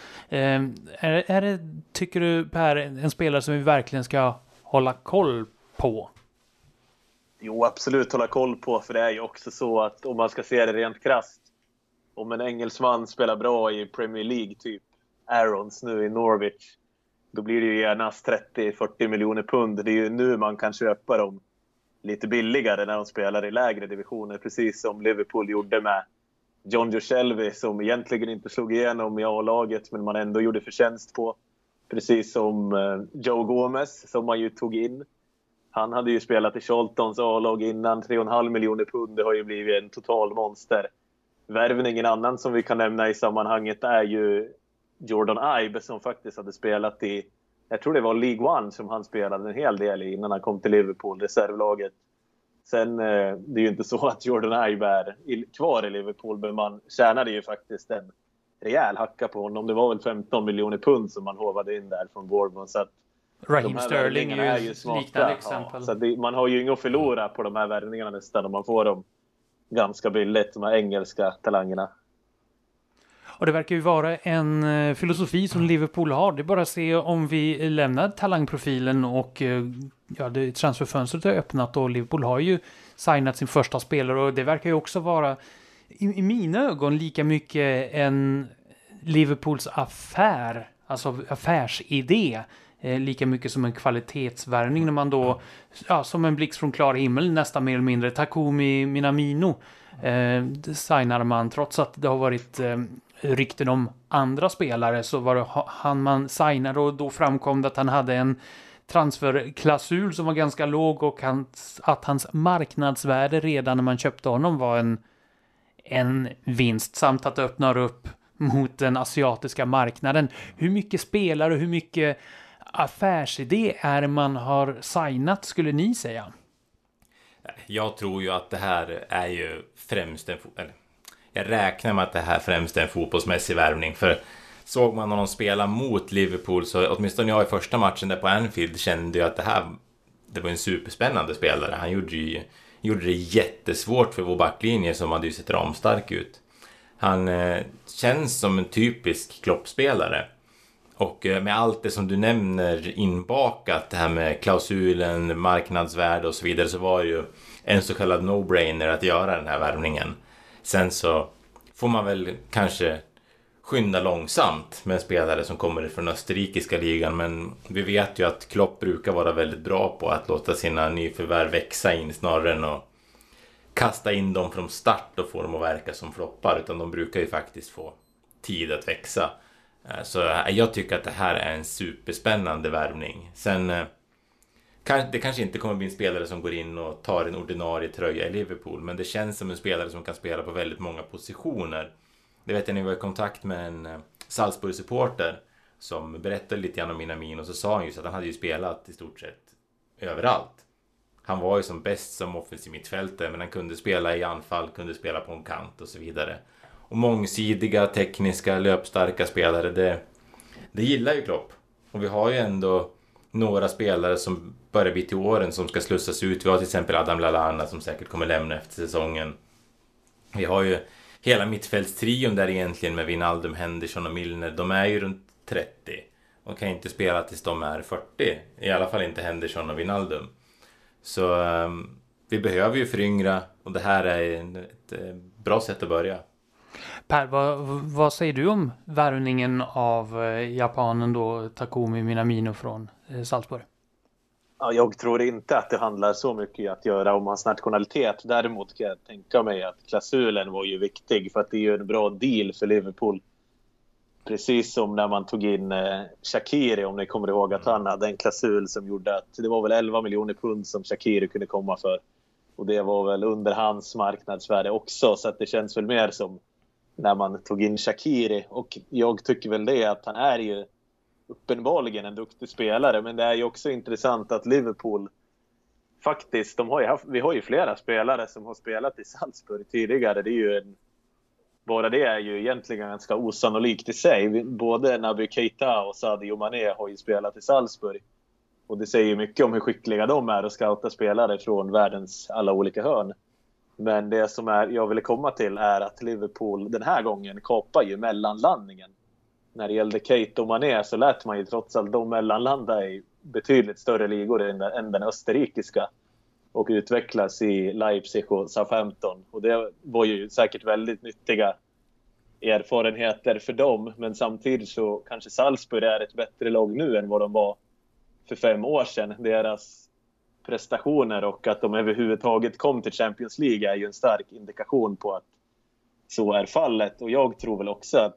Är det, tycker du Per, en spelare som vi verkligen ska hålla koll på? Jo, absolut hålla koll på. För det är ju också så att om man ska se det rent krasst, om en engelsman spelar bra i Premier League, typ Aarons nu i Norwich, då blir det ju gärna 30-40 miljoner pund. Det är ju nu man kan köpa dem lite billigare när de spelar i lägre divisioner. Precis som Liverpool gjorde med John Joe Shelby, som egentligen inte slog igenom i A-laget men man ändå gjorde förtjänst på. Precis som Joe Gomez som man ju tog in. Han hade ju spelat i Charltons A-lag innan. 3,5 miljoner pund. Det har ju blivit en total monster. Värvningen annan som vi kan nämna i sammanhanget är ju Jordan Ibe, som faktiskt hade spelat i, jag tror det var League 1 som han spelade en hel del i innan han kom till Liverpool, reservlaget. Sen det är ju inte så att Jordan Ibe är kvar i Liverpool, men man tjänade ju faktiskt en rejäl hacka på honom. Det var väl 15 miljoner pund som man hovade in där från Bournemouth. Så att Raheem Sterling är ju liknande exempel. Ja, så man har ju inget att förlora på de här värvningarna nästan om man får dem ganska billigt, de här engelska talangerna. Och det verkar ju vara en filosofi som Liverpool har. Det är bara att se om vi lämnar talangprofilen och transferfönstret är öppnat och Liverpool har ju signat sin första spelare och det verkar ju också vara i mina ögon lika mycket en Liverpools affär, alltså affärsidé, lika mycket som en kvalitetsvärvning när man då, som en blixt från klar himmel nästan mer eller mindre, Takumi Minamino signar man, trots att det har varit rykten om andra spelare, så var det han man signade och då framkom det att han hade en transferklausul som var ganska låg och att hans marknadsvärde redan när man köpte honom var en vinst, samt att det öppnar upp mot den asiatiska marknaden. Hur mycket spelare och hur mycket affärsidé är man har signat, skulle ni säga? Jag tror ju att det här är ju främst jag räknar med att det här främst är en fotbollsmässig värvning. För såg man honom spela mot Liverpool, så åtminstone jag i första matchen där på Anfield kände ju att det var en superspännande spelare. Han gjorde det jättesvårt för vår backlinje som hade ju sett ramstark ut. Han känns som en typisk Klopp-spelare. Och med allt det som du nämner inbakat, det här med klausulen, marknadsvärde och så vidare, så var det ju en så kallad no-brainer att göra den här värvningen. Sen så får man väl kanske skynda långsamt med en spelare som kommer från österrikiska ligan, men vi vet ju att Klopp brukar vara väldigt bra på att låta sina nyförvärv växa in snarare än att kasta in dem från start och få dem att verka som floppar, utan de brukar ju faktiskt få tid att växa. Så jag tycker att det här är en superspännande värvning. Sen det kanske inte kommer bli en spelare som går in och tar en ordinarie tröja i Liverpool, men det känns som en spelare som kan spela på väldigt många positioner. Det vet jag, när vi var i kontakt med en Salzburg-supporter som berättade lite grann om Minamino, så sa han just att han hade ju spelat i stort sett överallt. Han var ju som bäst som offensiv mittfältare, men han kunde spela i anfall, kunde spela på en kant och så vidare. Och mångsidiga, tekniska, löpstarka spelare, det gillar ju Klopp. Och vi har ju ändå några spelare som börjar bli till åren som ska slussas ut. Vi har till exempel Adam Lallana som säkert kommer lämna efter säsongen. Vi har ju hela mittfältstrion där egentligen med Wijnaldum, Henderson och Milner. De är ju runt 30 och kan inte spela tills de är 40. I alla fall inte Henderson och Wijnaldum. Så vi behöver ju föryngra, och det här är ett bra sätt att börja. Per, vad säger du om värvningen av japanen då, Takumi Minamino från Salzburg? Ja, jag tror inte att det handlar så mycket att göra om hans nationalitet. Däremot kan jag tänka mig att klausulen var ju viktig, för att det är ju en bra deal för Liverpool. Precis som när man tog in Shaqiri, om ni kommer ihåg att han hade en klausul som gjorde att det var väl 11 miljoner pund som Shaqiri kunde komma för. Och det var väl under hans marknadsvärde också, så att det känns väl mer som när man tog in Shaqiri. Och jag tycker väl det att han är ju uppenbarligen en duktig spelare, men det är ju också intressant att Liverpool faktiskt, vi har ju flera spelare som har spelat i Salzburg tidigare. Det är ju bara det är ju egentligen ganska osannolikt i sig. Både Naby Keita och Sadio Mané har ju spelat i Salzburg. Och det säger mycket om hur skickliga de är att scouta spelare från världens alla olika hörn. Men det som jag ville komma till är att Liverpool den här gången kapar ju mellanlandningen. När det gällde Keita och Mané så lät man ju trots allt de mellanlanda i betydligt större ligor än den österrikiska. Och utvecklas i Leipzig och Southampton. Och det var ju säkert väldigt nyttiga erfarenheter för dem. Men samtidigt så kanske Salzburg är ett bättre lag nu än vad de var för 5 år sedan. Deras prestationer och att de överhuvudtaget kom till Champions League är ju en stark indikation på att så är fallet. Och jag tror väl också att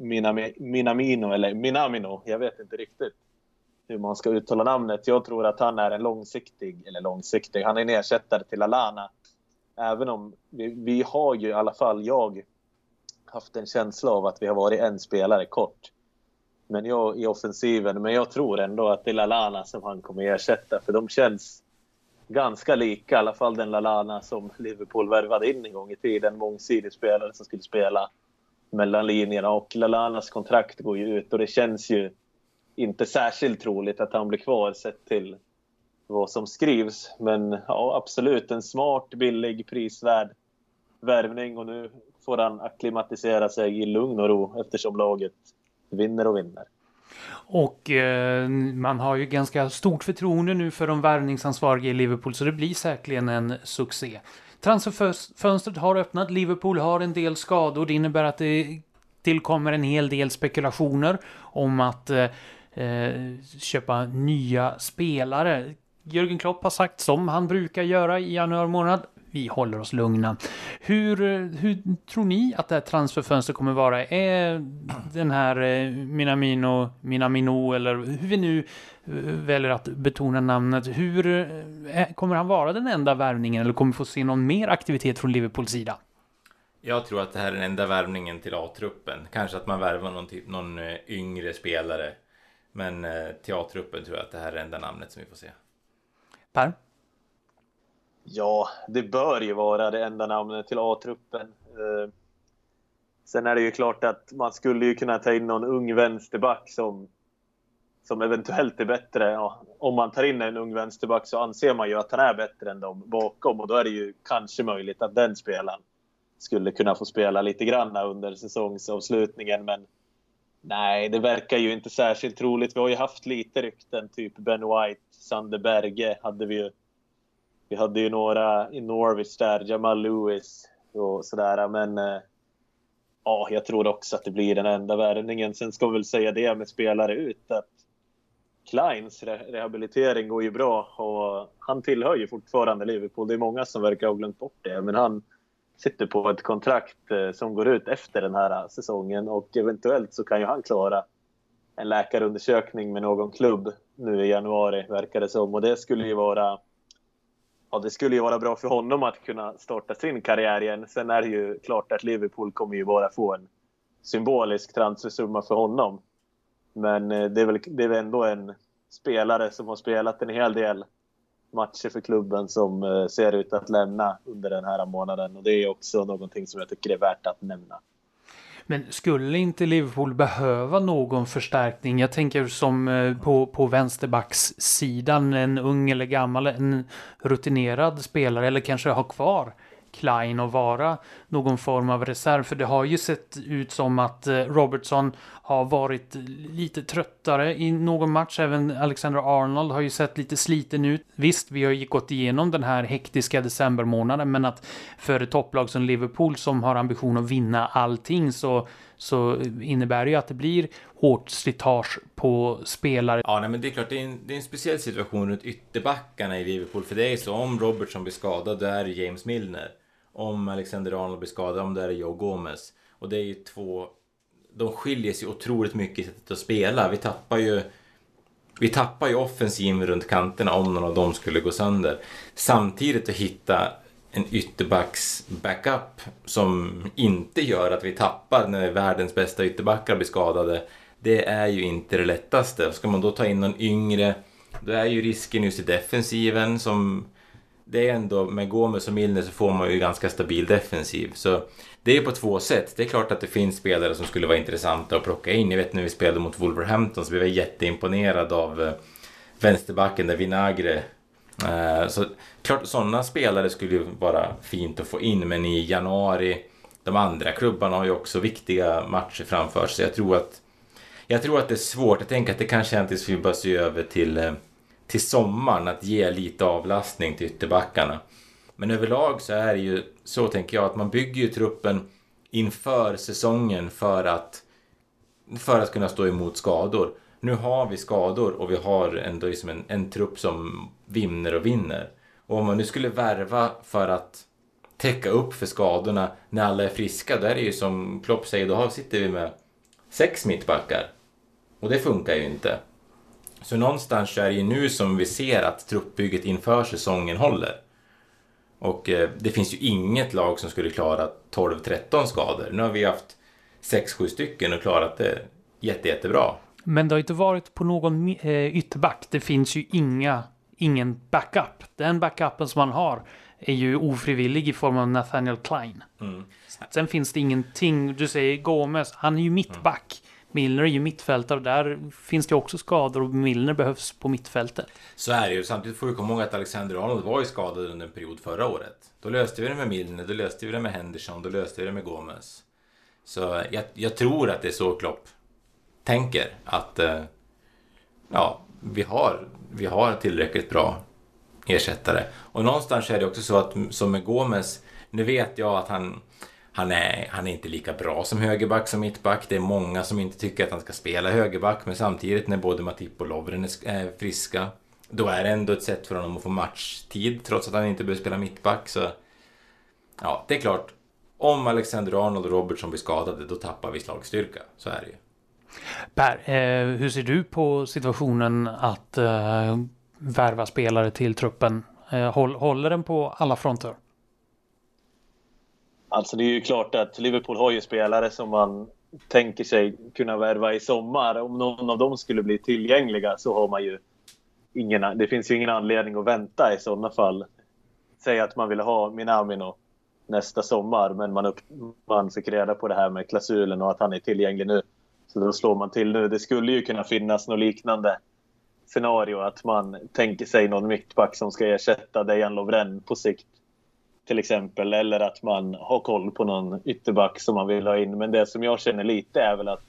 Minamino, jag vet inte riktigt hur man ska uttala namnet. Jag tror att han är en långsiktig, han är en ersättare till Lallana. Även om vi har ju i alla fall, jag haft en känsla av att vi har varit en spelare kort. Men jag i offensiven, men jag tror ändå att det är Lallana som han kommer ersätta, för de känns ganska lika, i alla fall den Lallana som Liverpool värvade in en gång i tiden, mångsidig spelare som skulle spela mellan linjerna, och Lallanas kontrakt går ju ut och det känns ju inte särskilt troligt att han blir kvar sett till vad som skrivs. Men ja, absolut en smart, billig, prisvärd värvning, och nu får han akklimatisera sig i lugn och ro eftersom laget vinner och vinner. Och man har ju ganska stort förtroende nu för de värvningsansvariga i Liverpool, så det blir säkerligen en succé. Transferfönstret har öppnat, Liverpool har en del skador, det innebär att det tillkommer en hel del spekulationer om att köpa nya spelare. Jürgen Klopp har sagt, som han brukar göra i januari månad, vi håller oss lugna. Hur tror ni att det här transferfönstret kommer vara? Är den här Minamino, eller hur vi nu väljer att betona namnet, kommer han vara den enda värvningen, eller kommer vi få se någon mer aktivitet från Liverpools sida? Jag tror att det här är den enda värvningen till A-truppen. Kanske att man värvar någon yngre spelare. Men till A-truppen tror jag att det här är enda namnet som vi får se. Per? Ja, det bör ju vara det enda namnet till A-truppen. Sen är det ju klart att man skulle ju kunna ta in någon ung vänsterback som eventuellt är bättre. Ja, om man tar in en ung vänsterback så anser man ju att han är bättre än de bakom. Och då är det ju kanske möjligt att den spelaren skulle kunna få spela lite grann under säsongsavslutningen. Men nej, det verkar ju inte särskilt troligt. Vi har ju haft lite rykten, typ Ben White, Sander Berge hade vi ju. Vi hade ju några i Norwich där, Jamal Lewis och sådär. Men ja, jag tror också att det blir den enda värvningen. Sen ska vi väl säga det med spelare ut att Kleins rehabilitering går ju bra. Och han tillhör ju fortfarande Liverpool. Det är många som verkar ha glömt bort det. Men han sitter på ett kontrakt som går ut efter den här säsongen. Och eventuellt så kan ju han klara en läkarundersökning med någon klubb nu i januari, verkar det som. Och det skulle ju vara... Ja, det skulle ju vara bra för honom att kunna starta sin karriär igen. Sen är det ju klart att Liverpool kommer ju bara få en symbolisk transfersumma för honom. Men det är väl ändå en spelare som har spelat en hel del matcher för klubben som ser ut att lämna under den här månaden. Och det är också någonting som jag tycker är värt att nämna. Men skulle inte Liverpool behöva någon förstärkning? Jag tänker som på vänsterbackssidan, en ung eller gammal, en rutinerad spelare, eller kanske ha kvar Klein och vara någon form av reserv. För det har ju sett ut som att Robertson har varit lite tröttare i någon match. Även Alexander-Arnold har ju sett lite sliten ut. Visst, vi har ju gått igenom den här hektiska decembermånaden, men att för ett topplag som Liverpool som har ambition att vinna allting så innebär det ju att det blir hårt slitage på spelare. Ja, nej, men det är klart, det är en speciell situation runt ytterbackarna i Liverpool. För det är så, om Robertson blir skadad, då är det James Milner. Om Alexander-Arnold blir skadad, om det är Joe Gomez. Och det är ju två... De skiljer sig otroligt mycket i sättet att spela. Vi tappar ju offensiv runt kanterna om någon av dem skulle gå sönder. Samtidigt att hitta en ytterbacks backup som inte gör att vi tappar när världens bästa ytterbackar blir skadade. Det är ju inte det lättaste. Ska man då ta in någon yngre, då är ju risken just i defensiven som... Det är ändå, med Gomez och Milner så får man ju ganska stabil defensiv. Så det är på två sätt. Det är klart att det finns spelare som skulle vara intressanta att plocka in. Jag vet när vi spelade mot Wolverhampton så blev jag jätteimponerad av vänsterbacken där Vinagre. Så klart att sådana spelare skulle ju vara fint att få in. Men i januari, de andra klubbarna har ju också viktiga matcher framför sig. Jag tror att det är svårt. Jag tänker att det kanske känns tills vi bör se över till sommaren att ge lite avlastning till ytterbackarna. Men överlag så är det ju så, tänker jag, att man bygger ju truppen inför säsongen för att kunna stå emot skador. Nu har vi skador och vi har ändå liksom en trupp som vinner och vinner. Och om man nu skulle värva för att täcka upp för skadorna när alla är friska, då är det ju som Klopp säger, då sitter vi med 6 mittbackar. Och det funkar ju inte. Så någonstans är det ju nu som vi ser att truppbygget inför säsongen håller. Och det finns ju inget lag som skulle klara 12-13 skador. Nu har vi haft 6-7 stycken och klarat det jättebra. Men det har inte varit på någon ytterback. Det finns ju ingen backup. Den backupen som man har är ju ofrivillig i form av Nathaniel Klein. Sen finns det ingenting. Du säger Gomez, han är ju mittback. Milner är ju mittfältare och där finns det också skador och Milner behövs på mittfältet. Så är det ju. Samtidigt får vi komma ihåg att Alexander-Arnold var ju skadad under en period förra året. Då löste vi det med Milner, då löste vi det med Henderson, då löste vi det med Gomez. Så jag tror att det är så Klopp tänker. Att vi har tillräckligt bra ersättare. Och någonstans är det också så att som med Gomez, nu vet jag att han är inte lika bra som högerback som mittback. Det är många som inte tycker att han ska spela högerback. Men samtidigt när både Matip och Lovren är friska, då är det ändå ett sätt för honom att få matchtid trots att han inte behöver spela mittback. Så ja, det är klart. Om Alexander-Arnold och Robertson blir skadade, då tappar vi slagstyrka. Så är det ju. Per, hur ser du på situationen att värva spelare till truppen? Håller den på alla fronter? Alltså det är ju klart att Liverpool har ju spelare som man tänker sig kunna värva i sommar. Om någon av dem skulle bli tillgängliga så har man ju det finns ju ingen anledning att vänta i sådana fall. Säg att man vill ha Minamino nästa sommar, men man fick reda på det här med klausulen och att han är tillgänglig nu. Så då slår man till nu. Det skulle ju kunna finnas något liknande scenario, att man tänker sig någon mittback som ska ersätta Dejan Lovren på sikt till exempel, eller att man har koll på någon ytterback som man vill ha in. Men det som jag känner lite är väl att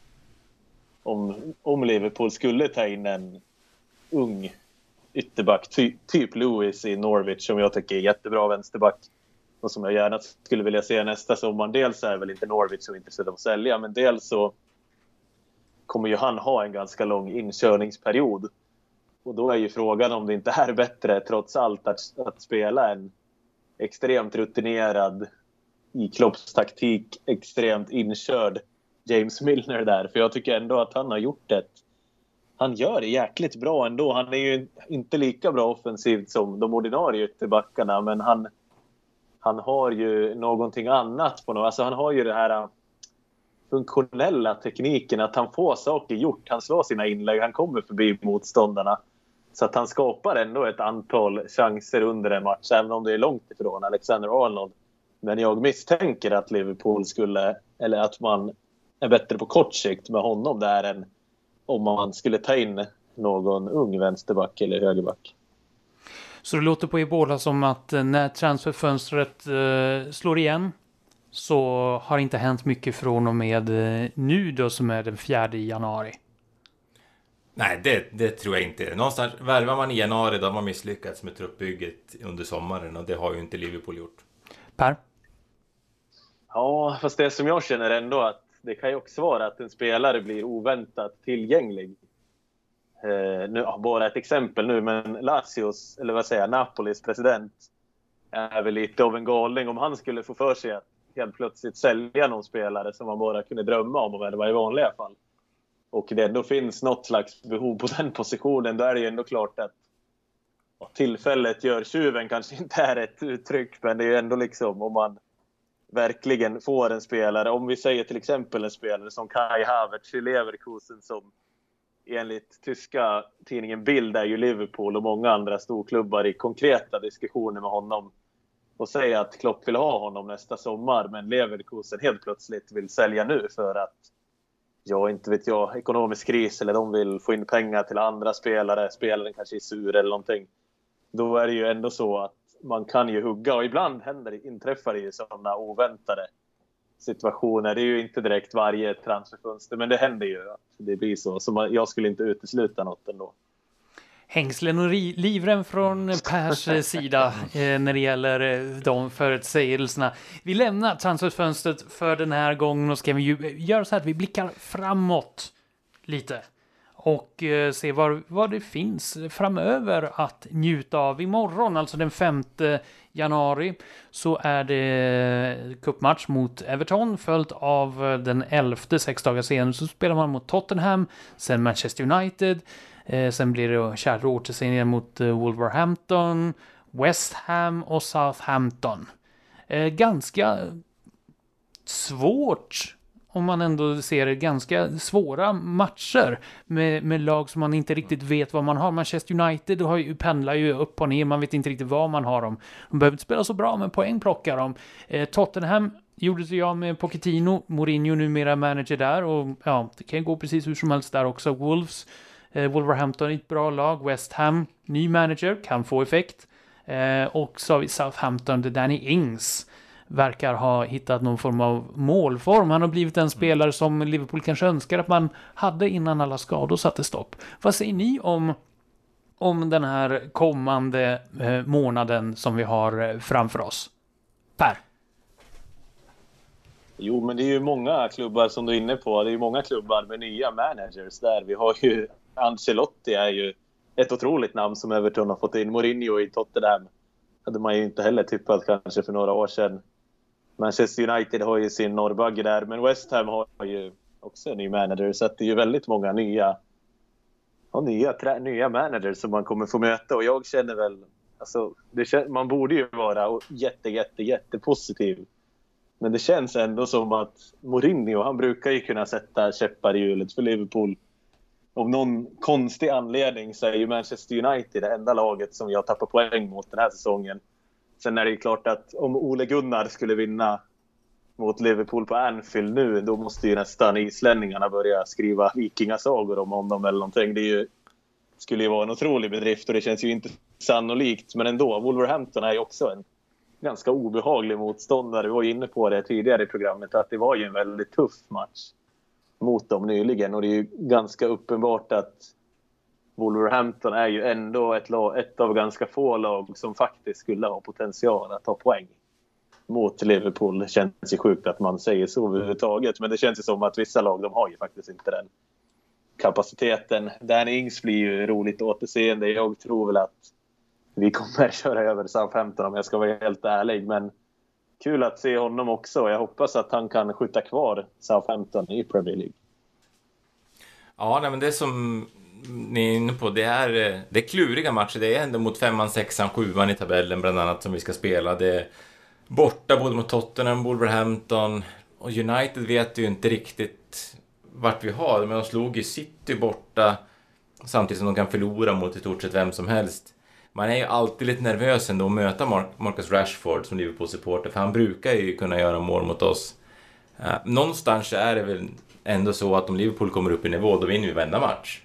om Liverpool skulle ta in en ung ytterback, typ Lewis i Norwich, som jag tycker är jättebra vänsterback och som jag gärna skulle vilja se nästa sommar. Dels är väl inte Norwich så intresserad av att sälja, men dels så kommer ju han ha en ganska lång inkörningsperiod. Och då är ju frågan om det inte är bättre trots allt att spela en extremt rutinerad, i Klopps taktik extremt inkörd James Milner där. För jag tycker ändå att han har gjort han gör det jäkligt bra ändå. Han är ju inte lika bra offensivt som de ordinarie ytterbackarna, men han har ju någonting annat på något. Alltså han har ju det här funktionella tekniken, att han får saker gjort. Han slår sina inlägg, han kommer förbi motståndarna. Så att han skapar ändå ett antal chanser under en match, även om det är långt ifrån Alexander-Arnold. Men jag misstänker att Liverpool eller att man är bättre på kort sikt med honom där än om man skulle ta in någon ung vänsterback eller högerback. Så det låter på er båda som att när transferfönstret slår igen så har inte hänt mycket från och med nu då, som är den 4 januari. Nej, det tror jag inte. Någonstans värvar man i januari, då har man misslyckats med truppbygget under sommaren, och det har ju inte Liverpool gjort. Per? Ja, fast det som jag känner ändå att det kan ju också vara att en spelare blir oväntat tillgänglig. Nu, bara ett exempel nu, men Lazios, eller vad säger jag, Napolis president är väl lite av en galning om han skulle få för sig att helt plötsligt sälja någon spelare som man bara kunde drömma om att värva i vanliga fall. Och det ändå finns något slags behov på den positionen. Då är det ju ändå klart att tillfället gör tjuven kanske inte är ett uttryck, men det är ju ändå liksom om man verkligen får en spelare. Om vi säger till exempel en spelare som Kai Havertz i Leverkusen, som enligt tyska tidningen Bild är ju Liverpool och många andra storklubbar i konkreta diskussioner med honom. Och säga att Klopp vill ha honom nästa sommar, men Leverkusen helt plötsligt vill sälja nu för att inte vet jag, ekonomisk kris, eller de vill få in pengar till andra spelare. Spelaren kanske är sur eller någonting. Då är det ju ändå så att man kan ju hugga, och ibland inträffar det ju sådana oväntade situationer. Det är ju inte direkt varje transferfönster, men det händer ju att det blir så. Så jag skulle inte utesluta något ändå. Hängslen och livrem från Pers sida när det gäller de förutsägelserna. Vi lämnar transferfönstret för den här gången och ska vi göra så här att vi blickar framåt lite och se vad det finns framöver att njuta av. Imorgon, alltså den 5 januari, så är det cupmatch mot Everton, följt av den 11:e 6 dagar senare så spelar man mot Tottenham, sen Manchester United. Sen blir det kärt återseende mot Wolverhampton, West Ham och Southampton. Ganska svårt, om man ändå ser det, ganska svåra matcher med lag som man inte riktigt vet vad man har. Manchester United pendlar ju upp och ner, man vet inte riktigt vad man har dem. De behöver inte spela så bra, men poäng plockar de. Tottenham gjorde sig jag med Pochettino, Mourinho numera manager där, och ja, det kan gå precis hur som helst där också. Wolverhampton är ett bra lag. West Ham, ny manager, kan få effekt. Och så har vi Southampton, där Danny Ings verkar ha hittat någon form av målform. Han har blivit en spelare som Liverpool kanske önskar att man hade innan alla skador satte stopp. Vad säger ni om den här kommande månaden som vi har framför oss? Per? Jo, men det är ju många klubbar som du är inne på. Det är ju många klubbar med nya managers där. Vi har ju Ancelotti, är ju ett otroligt namn som Everton har fått in. Mourinho i Tottenham hade man ju inte heller tippat kanske för några år sedan. Manchester United har ju sin norrbagge där, men West Ham har ju också en ny manager. Så att det är ju väldigt många nya managers som man kommer få möta. Och jag känner väl, alltså, man borde ju vara jätte positiv Men det känns ändå som att Mourinho, han brukar ju kunna sätta käppar i hjulet för Liverpool. Av någon konstig anledning så är ju Manchester United det enda laget som jag tappar poäng mot den här säsongen. Sen är det ju klart att om Ole Gunnar skulle vinna mot Liverpool på Anfield nu, då måste ju nästan islänningarna börja skriva vikingasagor om honom eller någonting. Skulle ju vara en otrolig bedrift och det känns ju inte sannolikt. Men ändå, Wolverhampton är ju också en ganska obehaglig motståndare. Vi var ju inne på det tidigare i programmet att det var ju en väldigt tuff match mot dem nyligen. Och det är ju ganska uppenbart att Wolverhampton är ju ändå ett av ganska få lag som faktiskt skulle ha potential att ta poäng mot Liverpool. Det känns ju sjukt att man säger så överhuvudtaget. Men det känns ju som att vissa lag, de har ju faktiskt inte den kapaciteten. Danny Ings blir ju roligt återseende. Jag tror väl att vi kommer köra över Southampton om jag ska vara helt ärlig. Men kul att se honom också. Jag hoppas att han kan skjuta kvar Southampton i Premier League. Ja, nej, men det som ni är inne på, det är kluriga matcher. Det är ändå mot 5, 6, 7 i tabellen bland annat som vi ska spela. Det är borta både mot Tottenham, Wolverhampton och United vet ju inte riktigt vart vi har. Men de slog ju City borta samtidigt som de kan förlora mot i stort sett vem som helst. Man är ju alltid lite nervös ändå att möta Marcus Rashford som Liverpool-supporter, för han brukar ju kunna göra mål mot oss. Någonstans är det väl ändå så att om Liverpool kommer upp i nivå, då vinner vi varenda match.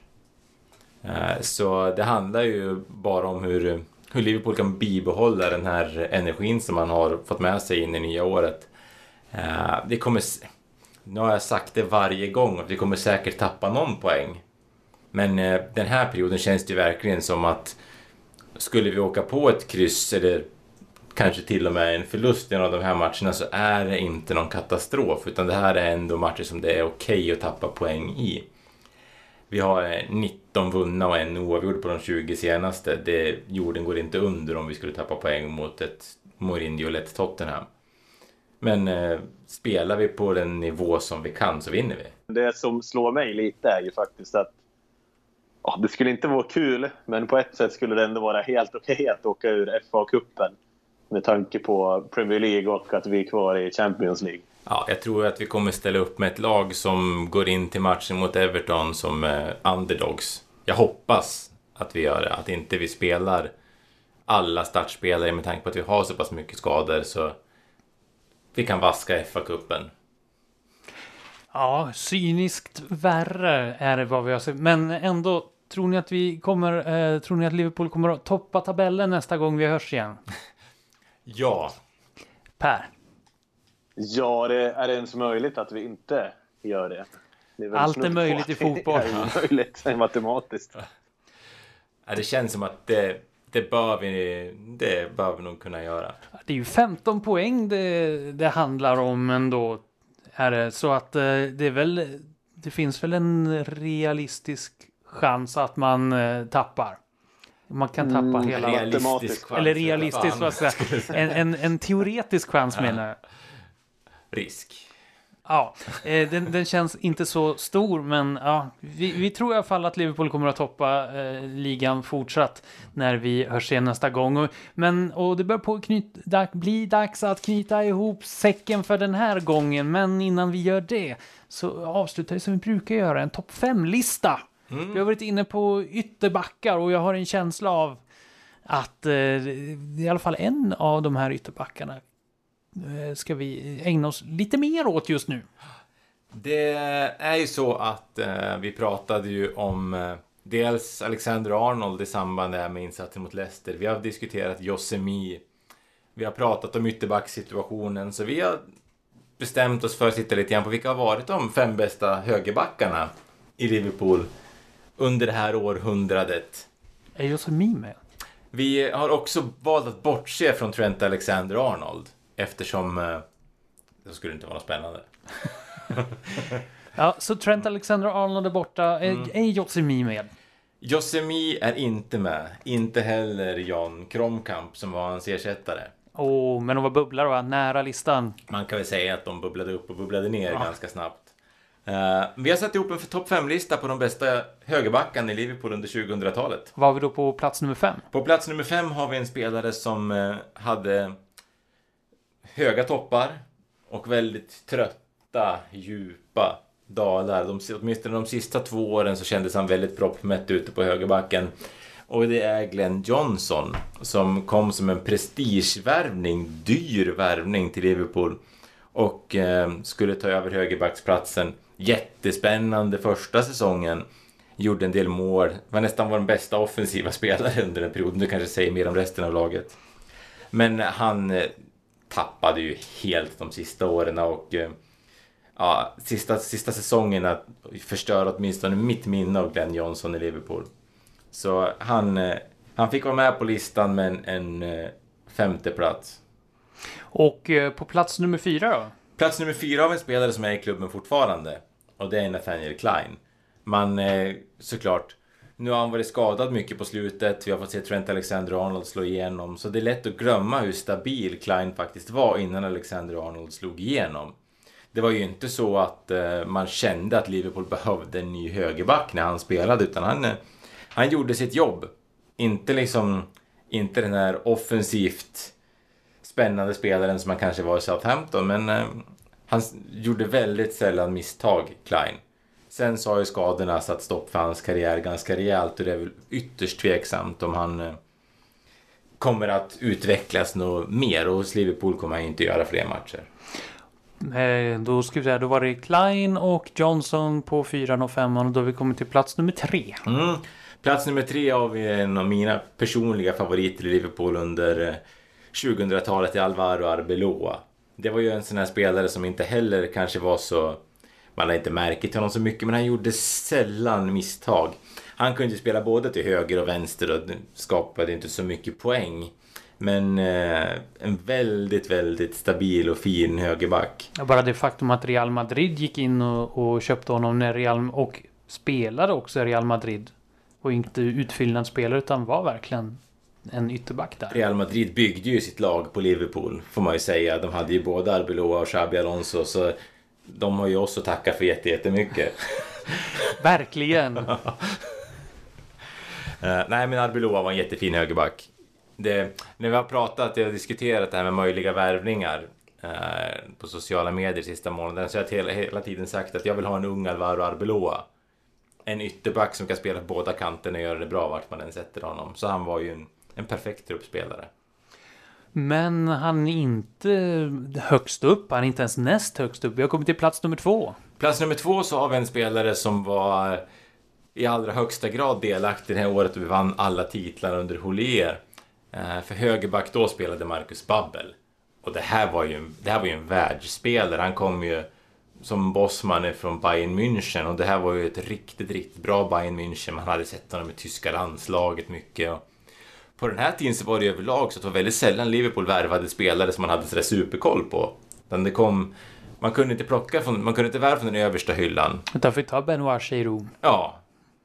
Så det handlar ju bara om hur Liverpool kan bibehålla den här energin som man har fått med sig in i nya året. Nu har jag sagt det varje gång att vi kommer säkert tappa någon poäng. Men den här perioden känns det verkligen som att skulle vi åka på ett kryss eller kanske till och med en förlust i en av de här matcherna, så är det inte någon katastrof, utan det här är ändå matcher som det är okej att tappa poäng i. Vi har 19 vunna och en oavgjord på de 20 senaste. Jorden går inte under om vi skulle tappa poäng mot ett Mourinho-lett Tottenham. Men spelar vi på den nivå som vi kan så vinner vi. Det som slår mig lite är ju faktiskt att det skulle inte vara kul, men på ett sätt skulle det ändå vara helt okej att åka ur FA-cupen med tanke på Premier League och att vi är kvar i Champions League. Ja, jag tror att vi kommer ställa upp med ett lag som går in till matchen mot Everton som underdogs. Jag hoppas att vi gör det, att inte vi spelar alla startspelare med tanke på att vi har så pass mycket skador så vi kan vaska FA-cupen. Ja, cyniskt värre är det vad vi har sett. Men ändå, tror ni att Liverpool kommer att toppa tabellen nästa gång vi hörs igen? Ja. Per? Ja, är det ens möjligt att vi inte gör det? Allt är möjligt i fotboll. Det är möjligt matematiskt. Ja, det känns som att det bör vi nog kunna göra. Det är ju 15 poäng det handlar om ändå. Är det så att det finns väl en realistisk chans att man tappar. Man kan tappa hela realistisk chans. Eller realistiskt vad säga. En teoretisk chans menar jag. Risk. Ja, den känns inte så stor, men ja, vi tror i alla fall att Liverpool kommer att toppa ligan fortsatt när vi hörs igen nästa gång. Och det börjar bli dags att knyta ihop säcken för den här gången, men innan vi gör det så avslutar vi som vi brukar göra en topp 5-lista. Vi har varit inne på ytterbackar och jag har en känsla av att i alla fall en av de här ytterbackarna ska vi ägna oss lite mer åt just nu. Det är ju så att vi pratade ju om dels Alexander Arnold i samband med insatsen mot Leicester. Vi har diskuterat Josemi. Vi har pratat om ytterbacksituationen. Så vi har bestämt oss för att titta lite grann på vilka har varit de 5 bästa högerbackarna i Liverpool under det här århundradet. Är Josemi med? Vi har också valt att bortse från Trent Alexander-Arnold. Eftersom det skulle inte vara något spännande. Ja, så Trent Alexander-Arnold är borta. Är Josemi med? Josemi är inte med. Inte heller Jan Kromkamp som var hans ersättare. Men de var bubblare, va? Nära listan. Man kan väl säga att de bubblade upp och bubblade ner ganska snabbt. Vi har satt ihop en topp 5-lista på de bästa högerbackarna i Liverpool under 2000-talet. Vad har vi då på plats nummer 5? På plats nummer 5 har vi en spelare som hade höga toppar Och väldigt trötta, djupa dalar. Åtminstone de sista 2 åren så kändes han väldigt proppmätt ute på högerbacken. Och det är Glenn Johnson som kom som en prestigevärvning, dyr värvning till Liverpool. Och skulle ta över högerbacksplatsen. Jättespännande första säsongen. Gjorde en del mål. Var nästan vår bästa offensiva spelare under den perioden. Du kanske säger mer om resten av laget. Men han tappade ju helt de sista åren. Och sista säsongen att förstöra åtminstone mitt minne av Glenn Johnson i Liverpool. Så han fick vara med på listan med en 5:e plats. Och på plats nummer 4 då? Plats nummer 4 av en spelare som är i klubben fortfarande. Och det är Nathaniel Clyne. Man såklart, nu har han varit skadad mycket på slutet. Vi har fått se Trent Alexander-Arnold slå igenom. Så det är lätt att glömma hur stabil Clyne faktiskt var innan Alexander-Arnold slog igenom. Det var ju inte så att man kände att Liverpool behövde en ny högerback när han spelade. Utan han gjorde sitt jobb. Inte den här offensivt spännande spelaren som man kanske var i Southampton. Men han gjorde väldigt sällan misstag, Clyne. Sen så har ju skadorna satt stopp för hans karriär ganska rejält. Och det är väl ytterst tveksamt om han kommer att utvecklas något mer. Och hos Liverpool kommer han inte göra fler matcher. Då ska vi säga, då var det Clyne och Johnson på 4 och 5 och då har vi kommit till plats nummer 3. Plats nummer 3 har vi en av mina personliga favoriter i Liverpool under 2000-talet i Alvaro Arbeloa. Det var ju en sån här spelare som inte heller kanske var så... Man har inte märkt honom så mycket, men han gjorde sällan misstag. Han kunde spela både till höger och vänster och skapade inte så mycket poäng. Men en väldigt, väldigt stabil och fin högerback. Bara det faktum att Real Madrid gick in och köpte honom när och spelade också i Real Madrid. Och inte utfyllnadsspelare utan var verkligen en ytterback där. Real Madrid byggde ju sitt lag på Liverpool, får man ju säga. De hade ju både Arbeloa och Xabi Alonso, så de har ju också tackat för jättemycket. Verkligen. Nej, men Arbeloa var en jättefin högerback. När vi har pratat och diskuterat det här med möjliga värvningar på sociala medier sista månaden, så har jag hela tiden sagt att jag vill ha en ung Alvaro Arbeloa. En ytterback som kan spela på båda kanterna och göra det bra vart man än sätter honom. Så han var ju en perfekt truppspelare. Men han är inte högst upp, han är inte ens näst högst upp. Vi har kommit till plats nummer 2. Plats nummer 2 så har vi en spelare som var i allra högsta grad delaktig det här året och vi vann alla titlar under Houllier. För högerback då spelade Marcus Babbel. Och det här var ju en världsspelare. Han kom ju som bossman från Bayern München. Och det här var ju ett riktigt, riktigt bra Bayern München. Man hade sett honom i tyska landslaget mycket. Och på den här tiden så var det överlag så att det var väldigt sällan Liverpool värvade spelare som man hade sådär superkoll på. Det kom, man kunde inte värva från den översta hyllan. Utan fick ta Benoit Cheyrou. Ja.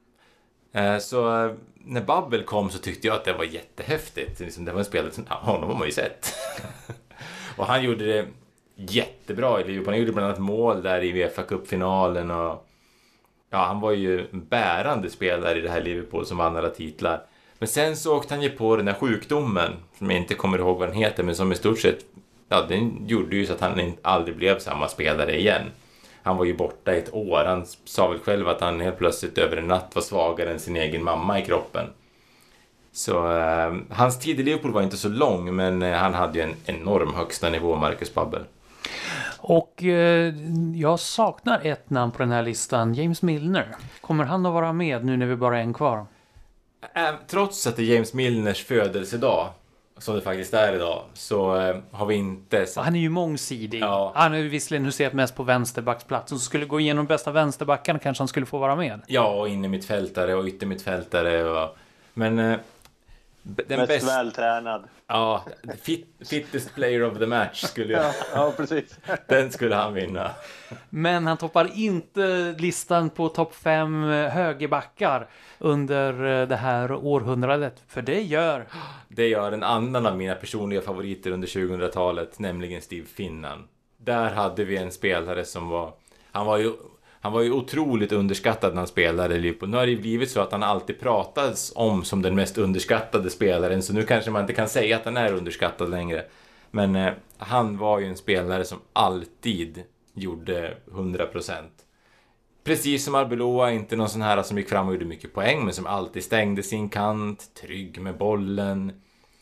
Så när Babbel kom så tyckte jag att det var jättehäftigt. Det var en spelare som honom har man ju sett. Och han gjorde det jättebra i Liverpool. Han gjorde bland annat mål där i UEFA Cup-finalen. Och han var ju en bärande spelare i det här Liverpool som vann alla titlar. Men sen så åkte han ju på den här sjukdomen som jag inte kommer ihåg vad den heter, men som i stort sett den gjorde ju så att han aldrig blev samma spelare igen. Han var ju borta i ett år. Han sa väl själv att han helt plötsligt över en natt var svagare än sin egen mamma i kroppen. Så hans tid i Liverpool var inte så lång, men han hade ju en enorm högsta nivå, Marcus Babbel. Och jag saknar ett namn på den här listan, James Milner. Kommer han att vara med nu när vi bara är en kvar? Trots att det är James Milners födelsedag, som det faktiskt är idag, så har vi inte... Han är ju mångsidig. Ja. Han är ju visserligen huserat mest på vänsterbacksplats. Och skulle gå igenom bästa vänsterbackarna kanske han skulle få vara med. Ja, och innermittfältare och yttermittfältare. Men den mest vältränad. Ja, fittest player of the match skulle jag... Ja, precis. Den skulle han vinna. Men han toppar inte listan på topp 5 högerbackar under det här århundradet. För det gör en annan av mina personliga favoriter under 2000-talet, nämligen Steve Finnan. Där hade vi en spelare som var... Han var ju otroligt underskattad när han spelade i Liverpool. Nu har det blivit så att han alltid pratas om som den mest underskattade spelaren. Så nu kanske man inte kan säga att han är underskattad längre. Men han var ju en spelare som alltid gjorde 100%. Precis som Arbeloa, inte någon sån här som gick fram och gjorde mycket poäng, men som alltid stängde sin kant, trygg med bollen.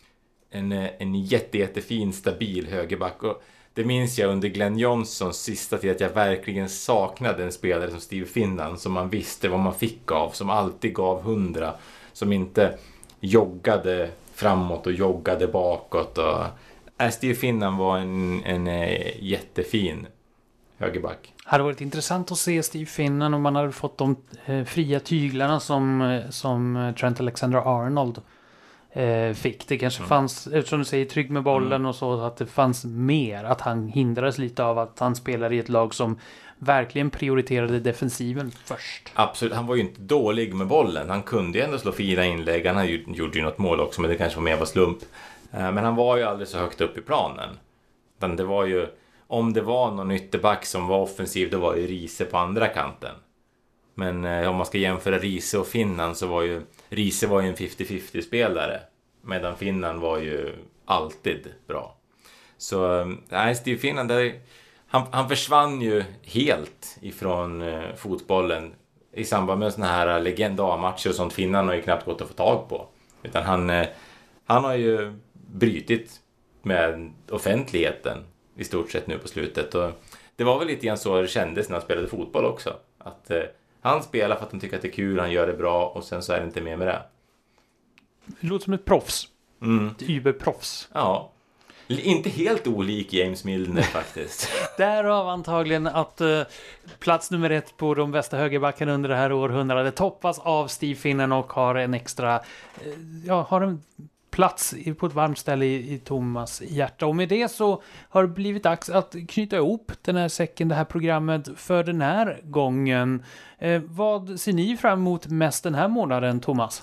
En jättefin, stabil högerback. Och det minns jag under Glenn Johnsons sista tid att jag verkligen saknade en spelare som Steve Finnan, som man visste vad man fick av, som alltid gav 100, som inte joggade framåt och joggade bakåt. Och Steve Finnan var en jättefin högerback. Det hade varit intressant att se Steve Finnan om man hade fått de fria tyglarna som Trent Alexander-Arnold fick. Det kanske fanns, eftersom du säger trygg med bollen och så, att det fanns mer, att han hindrades lite av att han spelade i ett lag som verkligen prioriterade defensiven först. Absolut, han var ju inte dålig med bollen. Han kunde ju ändå slå fina inlägg. Han gjorde ju något mål också, men det kanske var mer var slump. Men han var ju aldrig så högt upp i planen. Utan det var ju, om det var någon ytterback som var offensiv, då var ju Riise på andra kanten. Men om man ska jämföra Riise och Finnan, så var ju Riise var ju en 50-50 spelare, medan Finnan var ju alltid bra. Så Steve Finnan där, han försvann ju helt ifrån fotbollen i samband med såna här legendarmatcher och sånt. Finnan har ju knappt gått att få tag på, utan han har ju brytit med offentligheten i stort sett nu på slutet. Och det var väl lite grann så det kändes när han spelade fotboll också, att han spelar för att han tycker att det är kul, han gör det bra, och sen så är det inte mer med det. Det låter som ett proffs. Ett überproffs. Ja. Inte helt olik James Milner faktiskt. Därav antagligen att plats nummer 1 på de bästa högerbackarna under det här århundradet toppas av Steve Finnan och har en extra har en plats på ett varmt ställe i Thomas hjärta. Och med det så har det blivit dags att knyta ihop den här säcken, det här programmet för den här gången. Vad ser ni fram emot mest den här månaden, Thomas?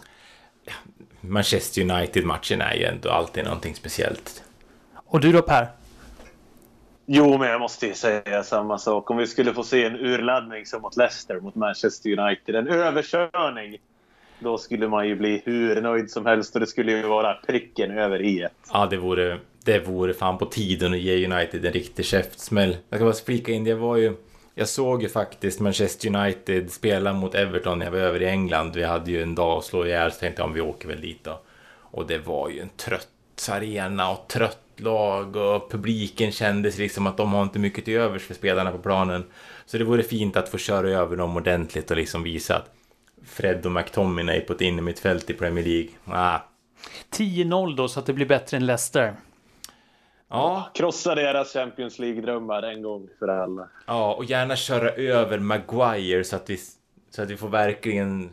Manchester United-matchen är ju ändå alltid någonting speciellt. Och du då, Per? Jo, men jag måste ju säga samma sak. Om vi skulle få se en urladdning som mot Leicester, mot Manchester United, en överkörning, då skulle man ju bli hur nöjd som helst, och det skulle ju vara pricken över i. Ja, det vore fan på tiden att ge United en riktig käftsmäll. Jag ska bara flika in, jag såg ju faktiskt Manchester United spela mot Everton när jag var över i England. Vi hade ju en dag att slå ihjäl, så tänkte jag om vi åker väl dit då. Och det var ju en trött arena och trött lag, och publiken kändes liksom att de har inte mycket till övers för spelarna på planen. Så det vore fint att få köra över dem ordentligt och liksom visa att Fred och McTominay på ett innermittfält i Premier League. 10-0 då, så att det blir bättre än Leicester. Ja. Krossa deras Champions League-drömmar en gång för alla. Ja, och gärna köra över Maguire så att vi får verkligen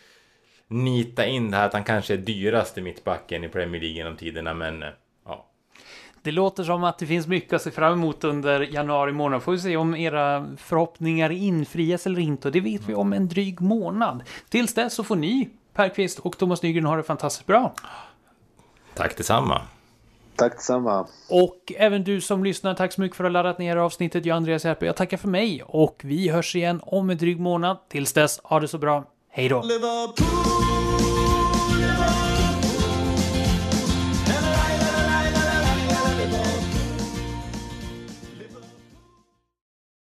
nita in det här att han kanske är dyraste mittbacken i Premier League genom tiderna, men ja. Det låter som att det finns mycket att se fram emot under januari månad. Får vi se om era förhoppningar infrias eller inte, och det vet vi om en dryg månad. Tills dess så får ni, Per Kvist och Thomas Nygren, ha det fantastiskt bra. Tack detsamma. Tack detsamma. Och även du som lyssnar, tack så mycket för att ha laddat ner avsnittet. Jag, Andreas Järpe, jag tackar för mig, och vi hörs igen om en dryg månad. Tills dess, ha det så bra. Hej då! Liverpool.